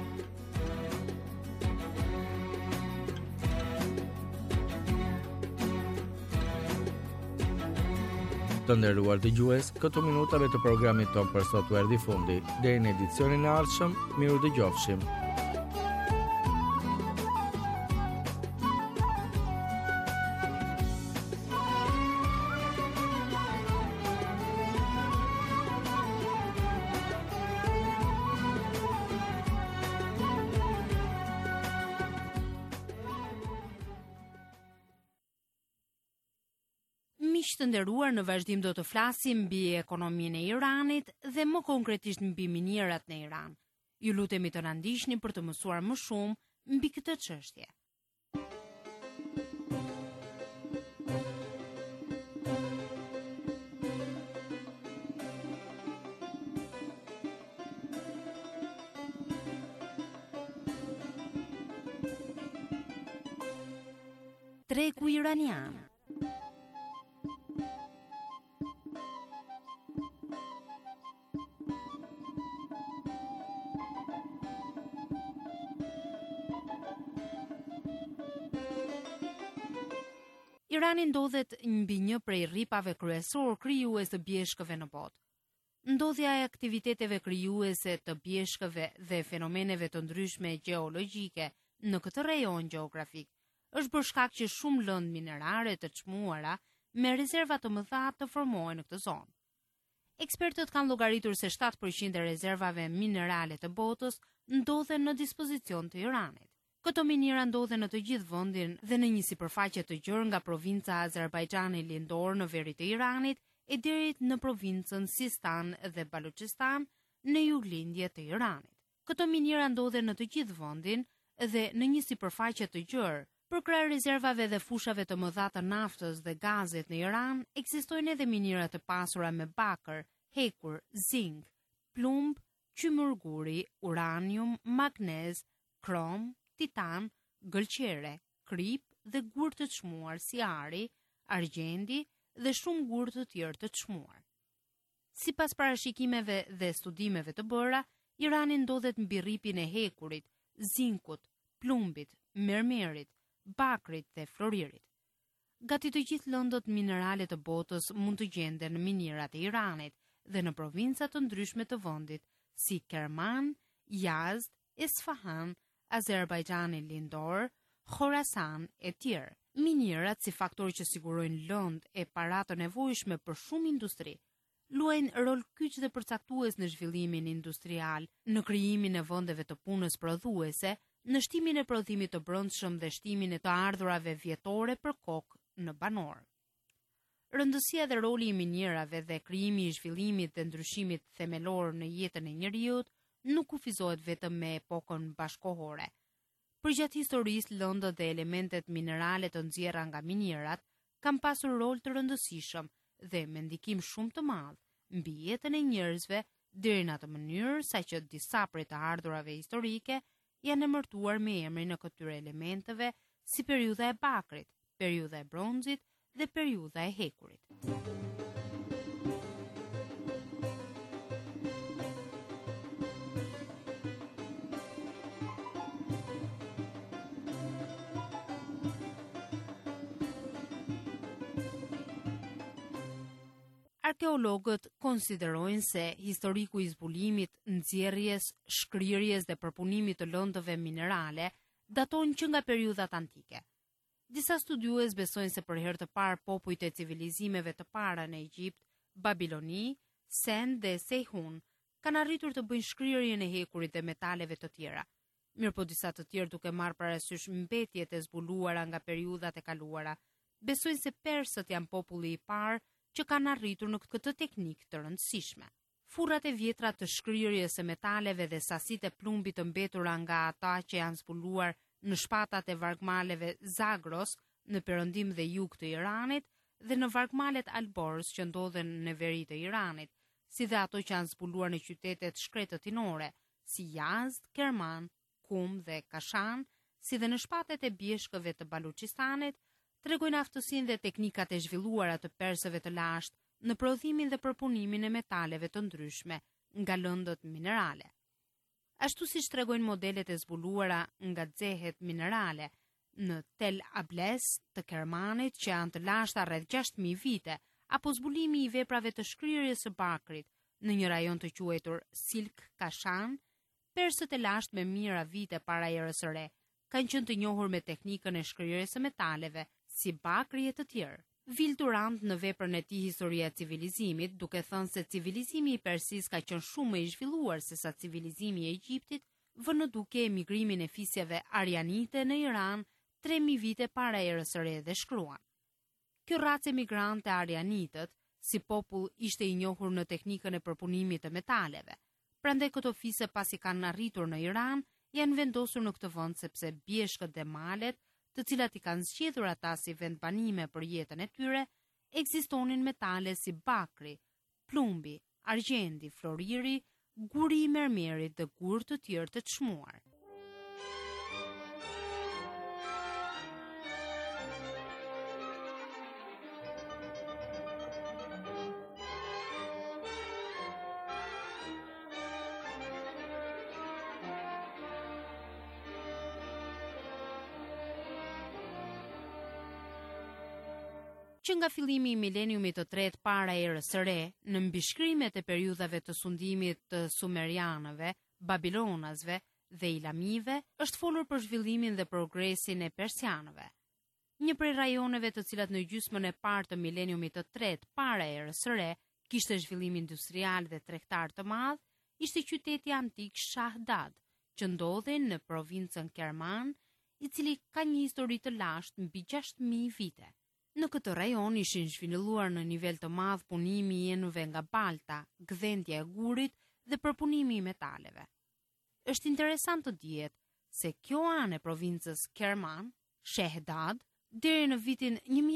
Të nderuar dëgjues, këto minutave të programit ton për sot u erdhi fundi. Deri në edicionin e ardhshëm, miru dëgjofshim. Miq të nderuar, në vazhdim do të flasim mbi ekonominë e Iranit dhe më konkretisht mbi minierat në Iran. Ju lutemi të na ndiqni për të mësuar më shumë mbi këtë çështje. Tregu iranian. Irani ndodhet mbi një prej rripave kryesor krijues të bjeshkëve në botë. Ndodhja e aktiviteteve krijuese të bjeshkëve dhe fenomeneve të ndryshme gjeologjike në këtë rajon gjeografik është bërë shkak që shumë lëndë minerare të çmuara me rezerva të mëdha të formohen në këtë zonë. Ekspertët kanë llogaritur se 7% e rezervave minerale të botës ndodhen në dispozicion të Iranit. Këto minera ndodhen në të gjithë vendin dhe në një sipërfaqe të gjerë nga provinca Azerbajxhani lindor në veri të Iranit e deri në provincën Sistan dhe Baluchistan në juglindje të Iranit. Këto minera ndodhen në të gjithë vendin dhe në një sipërfaqe të gjerë. Për krah rezervave dhe fushave të mëdha të naftës dhe gazit në Iran, ekzistojnë edhe minera të pasura me bakër, hekur, zink, plumb, qymërguri, uranium, magnez, krom, titan, gëlqere, krip dhe gur të çmuar si ari, argjendi dhe shumë gur të tjerë të çmuar. Sipas parashikimeve dhe studimeve të bëra, Irani ndodhet mbi rripin e hekurit, zinkut, plumbit, mermerit, bakrit dhe floririt. Gati të gjithë lëndët minerale të botës mund të gjenden në minerat e Iranit dhe në provinca të ndryshme të vendit, si Kerman, Yazd, Isfahan, Azerbajxhani lindor, Khorasan e tjerë. Minerat si faktor që sigurojnë lëndë e para të nevojshme për shumë industri, luajnë rol kyç dhe përcaktues në zhvillimin industrial, në krijimin e vendeve të punës prodhuese, në shtimin e prodhimit të brendshëm dhe shtimin e të ardhurave vjetore për kokë në banor. Rëndësia dhe roli I minerave dhe krijimi I zhvillimit dhe ndryshimit themelor në jetën e njerëzit nuk kufizohet vetëm me epokën bashkohore. Përgjatë historisë, lëndët dhe elementet minerale të nxjerra nga minerat kanë pasur rol të rëndësishëm dhe me ndikim shumë të madh mbi jetën e njerëzve deri në atë mënyrë sa që disa prej të ardhurave historike janë emërtuar me emrin e këtyre elementeve si periudha e bakrit, periudha e bronzit dhe periudha e hekurit. Arkeologët konsiderojnë se historiku I zbulimit, nxjerrjes, shkrirjes dhe përpunimit të lëndëve minerale daton që nga periudhat antike. Disa studiues besojnë se për herë të parë popujt e civilizimeve të para në Egjipt, Babiloni, Send dhe Sehun kanë arritur të bëjnë shkrirjen e hekurit dhe metaleve të tjera. Mirëpo disa të tjerë duke marrë parasysh mbetjet e zbuluara nga periudhat e kaluara, besojnë se persët janë populli I parë që kanë arritur në këtë teknikë të rëndësishme. Furrat e vjetra të shkrirjes së metaleve dhe sasitë e plumbit të mbetura nga ata që janë zbuluar në shpatat e vargmaleve Zagros në perëndim dhe jug të Iranit dhe në vargmalet Alborz që ndodhen në veri të Iranit, si dhe ato që janë zbuluar në qytetet shkretëtinore, si Yazd, Kerman, Kum dhe Kashan, si dhe në shpatet e bjeshkëve të Baluchistanit, tregojnë aftësinë dhe teknikat e zhvilluara të persëve të lashtë në prodhimin dhe përpunimin e metaleve të ndryshme nga lëndët minerale. Ashtu si tregojnë modelet e zbuluara nga xehet minerale në Tel Ables të Kermanit që janë të lashta rreth 6000 vite, apo zbulimi i veprave të shkrirjes së bakrit në një rajon të quajtur Silk Kashan, persët e lashtë me mijëra vite para erës së re kanë qenë të njohur me teknikën e shkrirjes së metaleve si bakri e të tjerë. Vil Durant në veprën e tij Historia e civilizimit, duke thënë se civilizimi i Persis ka qenë shumë më i zhvilluar se sa civilizimi i Egjiptit, vënë në duke emigrimin e fisjeve arianite në Iran 3000 vite para erës së re dhe shkruan. Kjo racë emigrante arianitët, si popull, ishte i njohur në teknikën e përpunimit të metaleve. Prandaj këto fisë pasi kanë arritur në Iran, janë vendosur në këtë vend sepse bjeshkët dhe malet, të cilat i kanë zgjedhur ata si vend banime për jetën e tyre, ekzistonin metale si bakri, plumbi, argjendi, floriri, guri i mermerit dhe gur të tjerë të çmuar. Që nga fillimi i mileniumit të tretë para erës së re, në mbishkrimet e periudhave të sundimit të Sumerianëve, Babilonasve dhe Ilamive, është folur për zhvillimin dhe progresin e Persianëve. Një prej rajoneve të cilat në gjysmën e parë të mileniumit të tretë para erës së re kishte zhvillim industrial dhe tregtar të madh, ishte qyteti antik Shahdad, që ndodhej në provincën Kerman, i cili ka një histori të lashtë mbi 6000 vite. Në këtë rajon ishin zhvilluar në nivel të madh punimi i enëve nga balta, gdhendja e gurit dhe përpunimi i metaleve. Është interesant të dihet se kjo anë e provincës Kerman, Shahdad, deri në vitin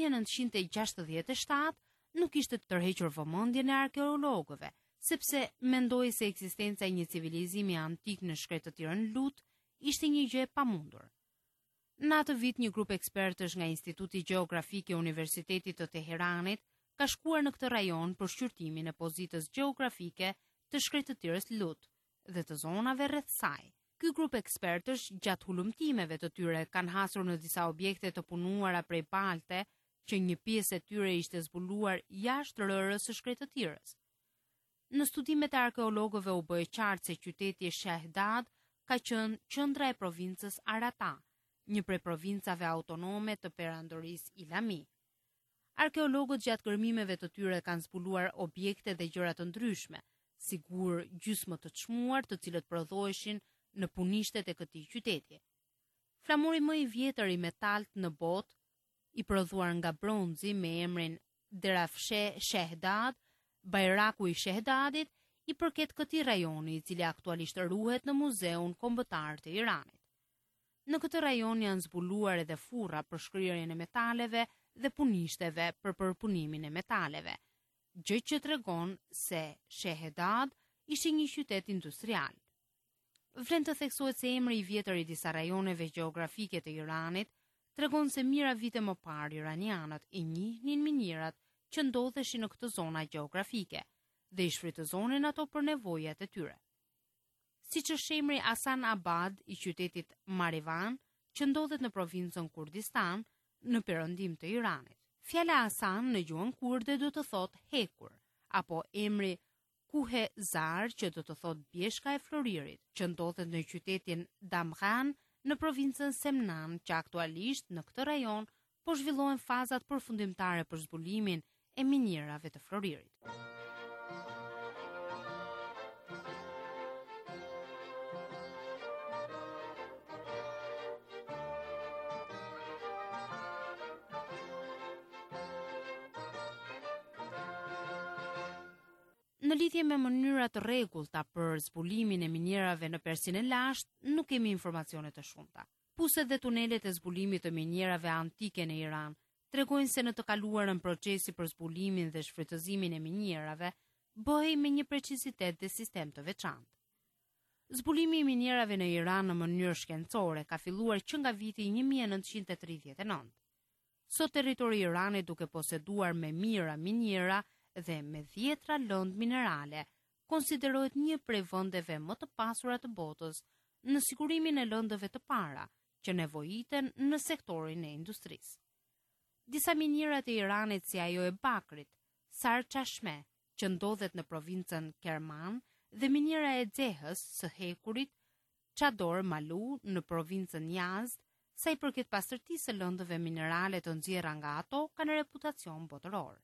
1967 nuk ishte tërhequr vëmendjen e arkeologëve, sepse mendoi se ekzistenca e një civilizimi antik në shkretëtirën Lut ishte një gjë e pamundur. Në atë vit, një grup ekspertësh nga Instituti Gjeografik i Universitetit të Teheranit ka shkuar në këtë rajon për shqyrtimin e pozitës gjeografike të shkretëtirës Lut dhe të zonave rreth saj. Ky grup ekspertësh, gjatë hulumtimeve të tyre, kanë hasur në disa objekte të punuara prej balte, që një pjesë e tyre ishte zbuluar jashtë rërës së shkretëtirës. Në studimet e arkeologëve u bë qartë se qyteti Shahdad ka qenë qendra e provincës Arata, një prej provincave autonome të perandorisë Ilami. Arkeologët gjatë gërmimeve të tyre kanë zbuluar objekte dhe gjëra të ndryshme, si gur gjysmë të çmuar, të cilët prodhoheshin në punishtet e këtij qyteti. Flamuri më i vjetër i metalt në botë, i prodhuar nga bronzi me emrin Derafshe Shahdad, bajraku i Shahdadit, i përket këtij rajoni, i cili aktualisht ruhet në Muzeun Kombëtar të Iranit. Në këtë rajon janë zbuluar edhe furra për shkrirjen e metaleve dhe punishteve për përpunimin e metaleve, gjë që tregon se Shahdad ishte një qytet industrial. Vlen të theksohet se emri i vjetër i disa rajoneve gjeografike të Iranit tregon se mijëra vite më parë iranianët i njihnin minirat që ndodheshin në këtë zona gjeografike dhe i shfrytëzonin ato për nevojat e tyre. Siç është emri Hasan Abad i qytetit Marivan, që ndodhet në provincën Kurdistan, në perëndim të Iranit. Fjala Hasan në gjuhën kurde do të thotë hekur, apo emri Kuhe Zar, që do të thotë bjeshka e floririt, që ndodhet në qytetin Damghan në provincën Semnan, që aktualisht në këtë rajon po zhvillohen fazat përfundimtare për zbulimin e minjerave të floririt. Në Në lidhje me mënyra të rregullta për zbulimin e minjerave në Persin e Lashtë, nuk kemi informacione të shumta. Puset dhe tunelet e zbulimit të minjerave antike në Iran tregojnë se në të kaluarën procesi për zbulimin dhe shfrytëzimin e minjerave bëhej me një precizitet dhe sistem të veçantë. Zbulimi i minjerave në Iran në mënyrë shkencore ka filluar që nga viti 1939. Sot territori i Iranit, duke poseduar me mira minjera dhe me dhjetra lëndë minerale, konsiderohet një prej vendeve më të pasura të botës në sigurimin e lëndëve të para që nevojiten në sektorin e industrisë. Disa minjerat e Iranit si ajo e Bakrit, Sar Chashme, që ndodhet në provincën Kerman, dhe minjera e Xehës së Hekurit, Chador Malu në provincën Yazd, sa i përket pastërtisë së lëndëve minerale të nxjerra nga ato, kanë reputacion botëror.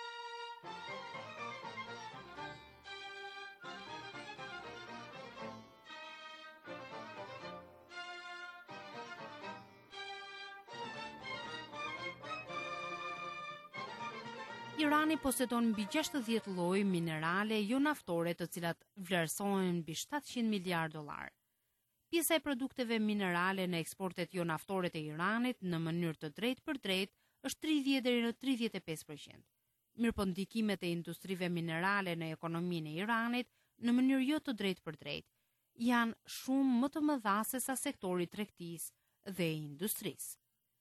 Irani posedon mbi 60 lloje minerale jo naftore të cilat vlerësohen mbi 700 miliardë dollar. Pjesa e produkteve minerale në eksportet jo naftore të Iranit në mënyrë të drejtë për drejtë është 30 deri në 35%. Mirëpo ndikimet e industrive minerale në ekonominë e Iranit në mënyrë jo të drejtë për drejtë janë shumë më të mëdha se sa sektori i tregtisë dhe industrisë.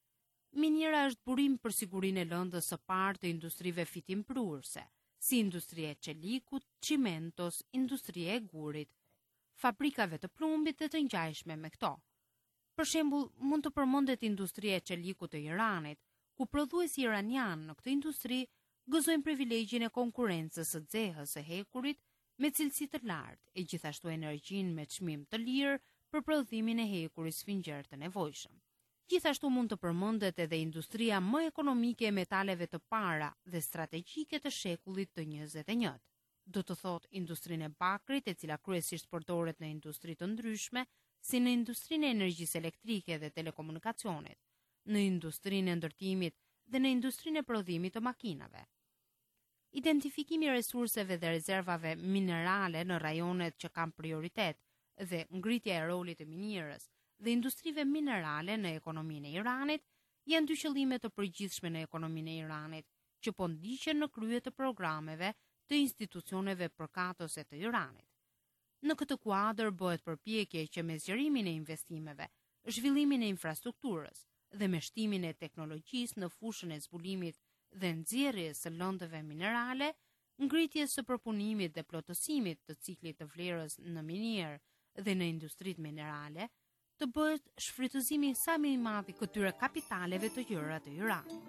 Minjera është burim për sigurinë e lëndës së parë të industrive fitimprurëse, si industria e çelikut, çimentos, industria e gurit, fabrikave të plumbit dhe të ngjashme me këto. Për shembull, mund të përmendet industria e çelikut të Iranit, ku prodhuesi iranian në këtë industri gëzojnë privilegjin e konkurrencës së Xehës së Hekurit me cilësi të lartë e gjithashtu energjinë me çmim të lirë për prodhimin e hekurit sfinxer të nevojshëm. Gjithashtu mund të përmendet edhe industria më ekonomike e metaleve të para dhe strategjike të shekullit të 21. Do të thotë industrinë e bakrit, e cila kryesisht përdoret në industri të ndryshme, si në industrinë e energjisë elektrike dhe telekomunikacionit, në industrinë e ndërtimit dhe në industrinë e prodhimit të makinave. Identifikimi i resurseve dhe rezervave minerale në rajonet që kanë prioritet dhe ngritja e rolit të minjerës dhe industrive minerale në ekonominë e Iranit janë dy qëllime të përgjithshme në ekonominë e Iranit, që po ndiqen në krye të programeve të institucioneve përkatëse të Iranit. Në këtë kuadër bëhet përpjekje që me zgjerimin e investimeve, zhvillimin e infrastrukturës dhe me shtimin e teknologjisë në fushën e zbulimit dhe nxjerrjes së lëndëve minerale, ngritjes së përpunimit dhe plotësimit të ciklit të vlerës në minierë dhe në industritë minerale, të bëhet shfrytëzimi sa më i madh i këtyre kapitaleve të gjëra të Iranit.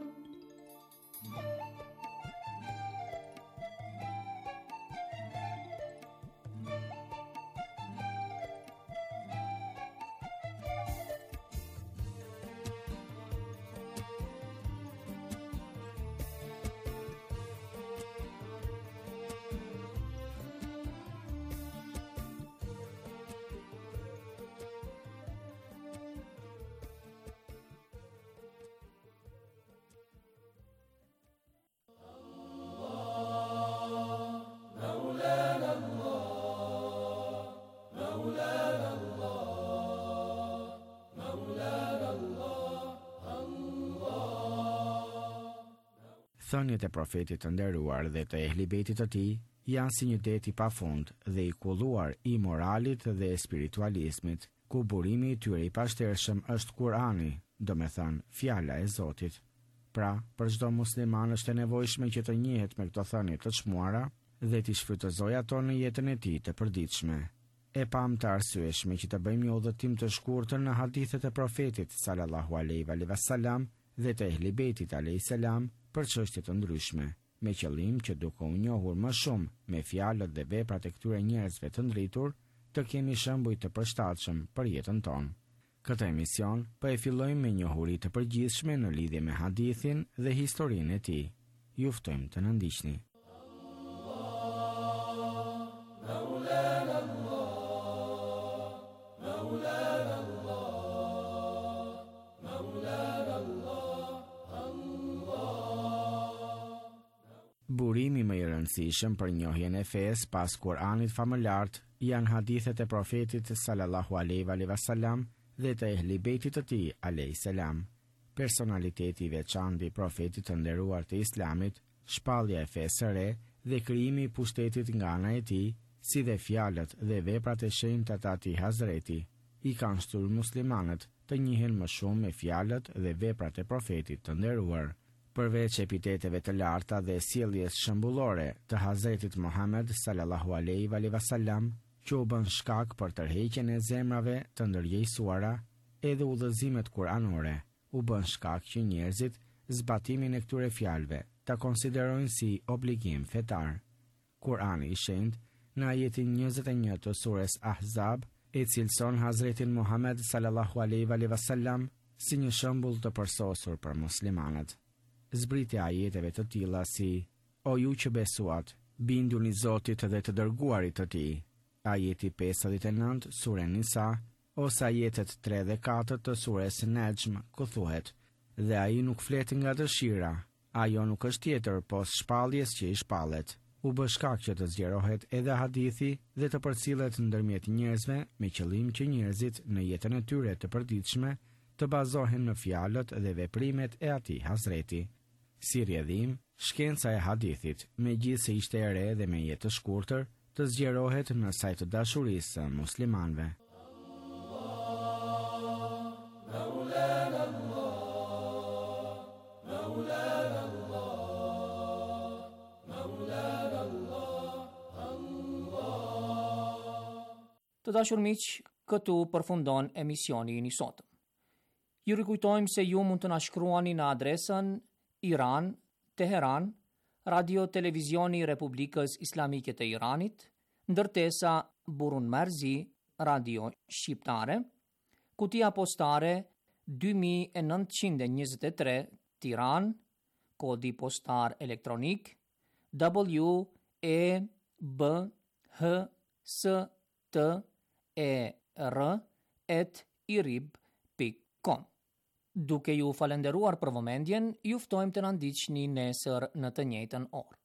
Thënjet e profetit të nderuar dhe të ehlibetit të tij janë si një det i pafund dhe i kulluar i moralit dhe spiritualizmit, ku burimi i tyre i pashtershëm është Kurani, do me thënë fjala e Zotit. Pra, për çdo musliman është e nevojshme që të njihet me këto thënie të çmuara dhe t'i shfrytëzojë ato në jetën e tij të përditshme. E pam të arsyeshme që të bëjmë një udhëtim të shkurtër në hadithet e profetit sallallahu alaihi wasallam dhe të ehlibetit alaihi salam për çështje të ndryshme, me qëllim që duke u njohur më shumë me fjalët dhe veprat e këtyre njerëzve të ndritur, të kemi shembuj të përshtatshëm për jetën tonë. Këtë emision po e fillojmë me njohuri të përgjithshme në lidhje me hadithin dhe historinë e tij. Ju ftojmë të na ndiqni. Burimi më i rëndësishëm për njohjen e fesë pas Kur'anit famëlart janë hadithet e profetit sallallahu alaihi wasallam dhe të ehli bejtit të tij alayhis salam. Personaliteti i veçantë i profetit të nderuar të Islamit, shpallja e fesë së re dhe krijimi i pushtetit nga ana e tij, si dhe fjalët dhe veprat e shenjta të atij Hazreti, i kanë shtyr muslimanët të njihen më shumë me fjalët dhe veprat e profetit të nderuar. Përveç epiteteve të larta dhe sjelljes shembullore të Hazretit Muhammed sallallahu alaihi wasallam, që u bën shkak për tërheqjen e zemrave të ndërgjegjësuara, edhe udhëzimet kuranore u bën shkak që njerëzit zbatimin e këtyre fjalëve ta konsiderojnë si obligim fetar. Kurani i shenjtë në ajetin 21 të surës Ahzab e cilëson Hazretin Muhammed sallallahu alaihi wasallam si një shembull të përsosur për muslimanët. Zbritja e ajeteve të tilla si: O ju që besuat, binduni Zotit dhe të dërguarit të tij. Ajeti 59 sure Nisa, ose ajetet 3 dhe 4 të surës Najm, ku thuhet: Dhe ai nuk flet nga dëshira, ajo nuk është tjetër pos shpalljes që i shpallet. U bë shkak që të zgjerohet edhe hadithi dhe të përcillet ndërmjet njerëzve me qëllim që njerëzit në jetën e tyre të përditshme të bazohen në fjalët dhe veprimet e atij Hazreti. Si rrjedhim, shkenca e hadithit, megjithse ishte e re dhe me jetë të shkurtër, të zgjerohet në saj të dashurisë së muslimanëve. Të dashur miq, këtu përfundon emisioni i sotëm. Ju rikujtojmë se ju mund të na shkruani në adresën Iran, Teheran, Radio Televizioni i Republikës Islamike të Iranit, ndërtesa Burun Marzi, Radio Shqiptare, kutia postare 2923 Tiranë, kodi postar elektronik WEBHSTER@irib.com. Duke ju falenderuar për vëmendjen, ju ftojmë të na ndiqni nesër në të njëjtën orë.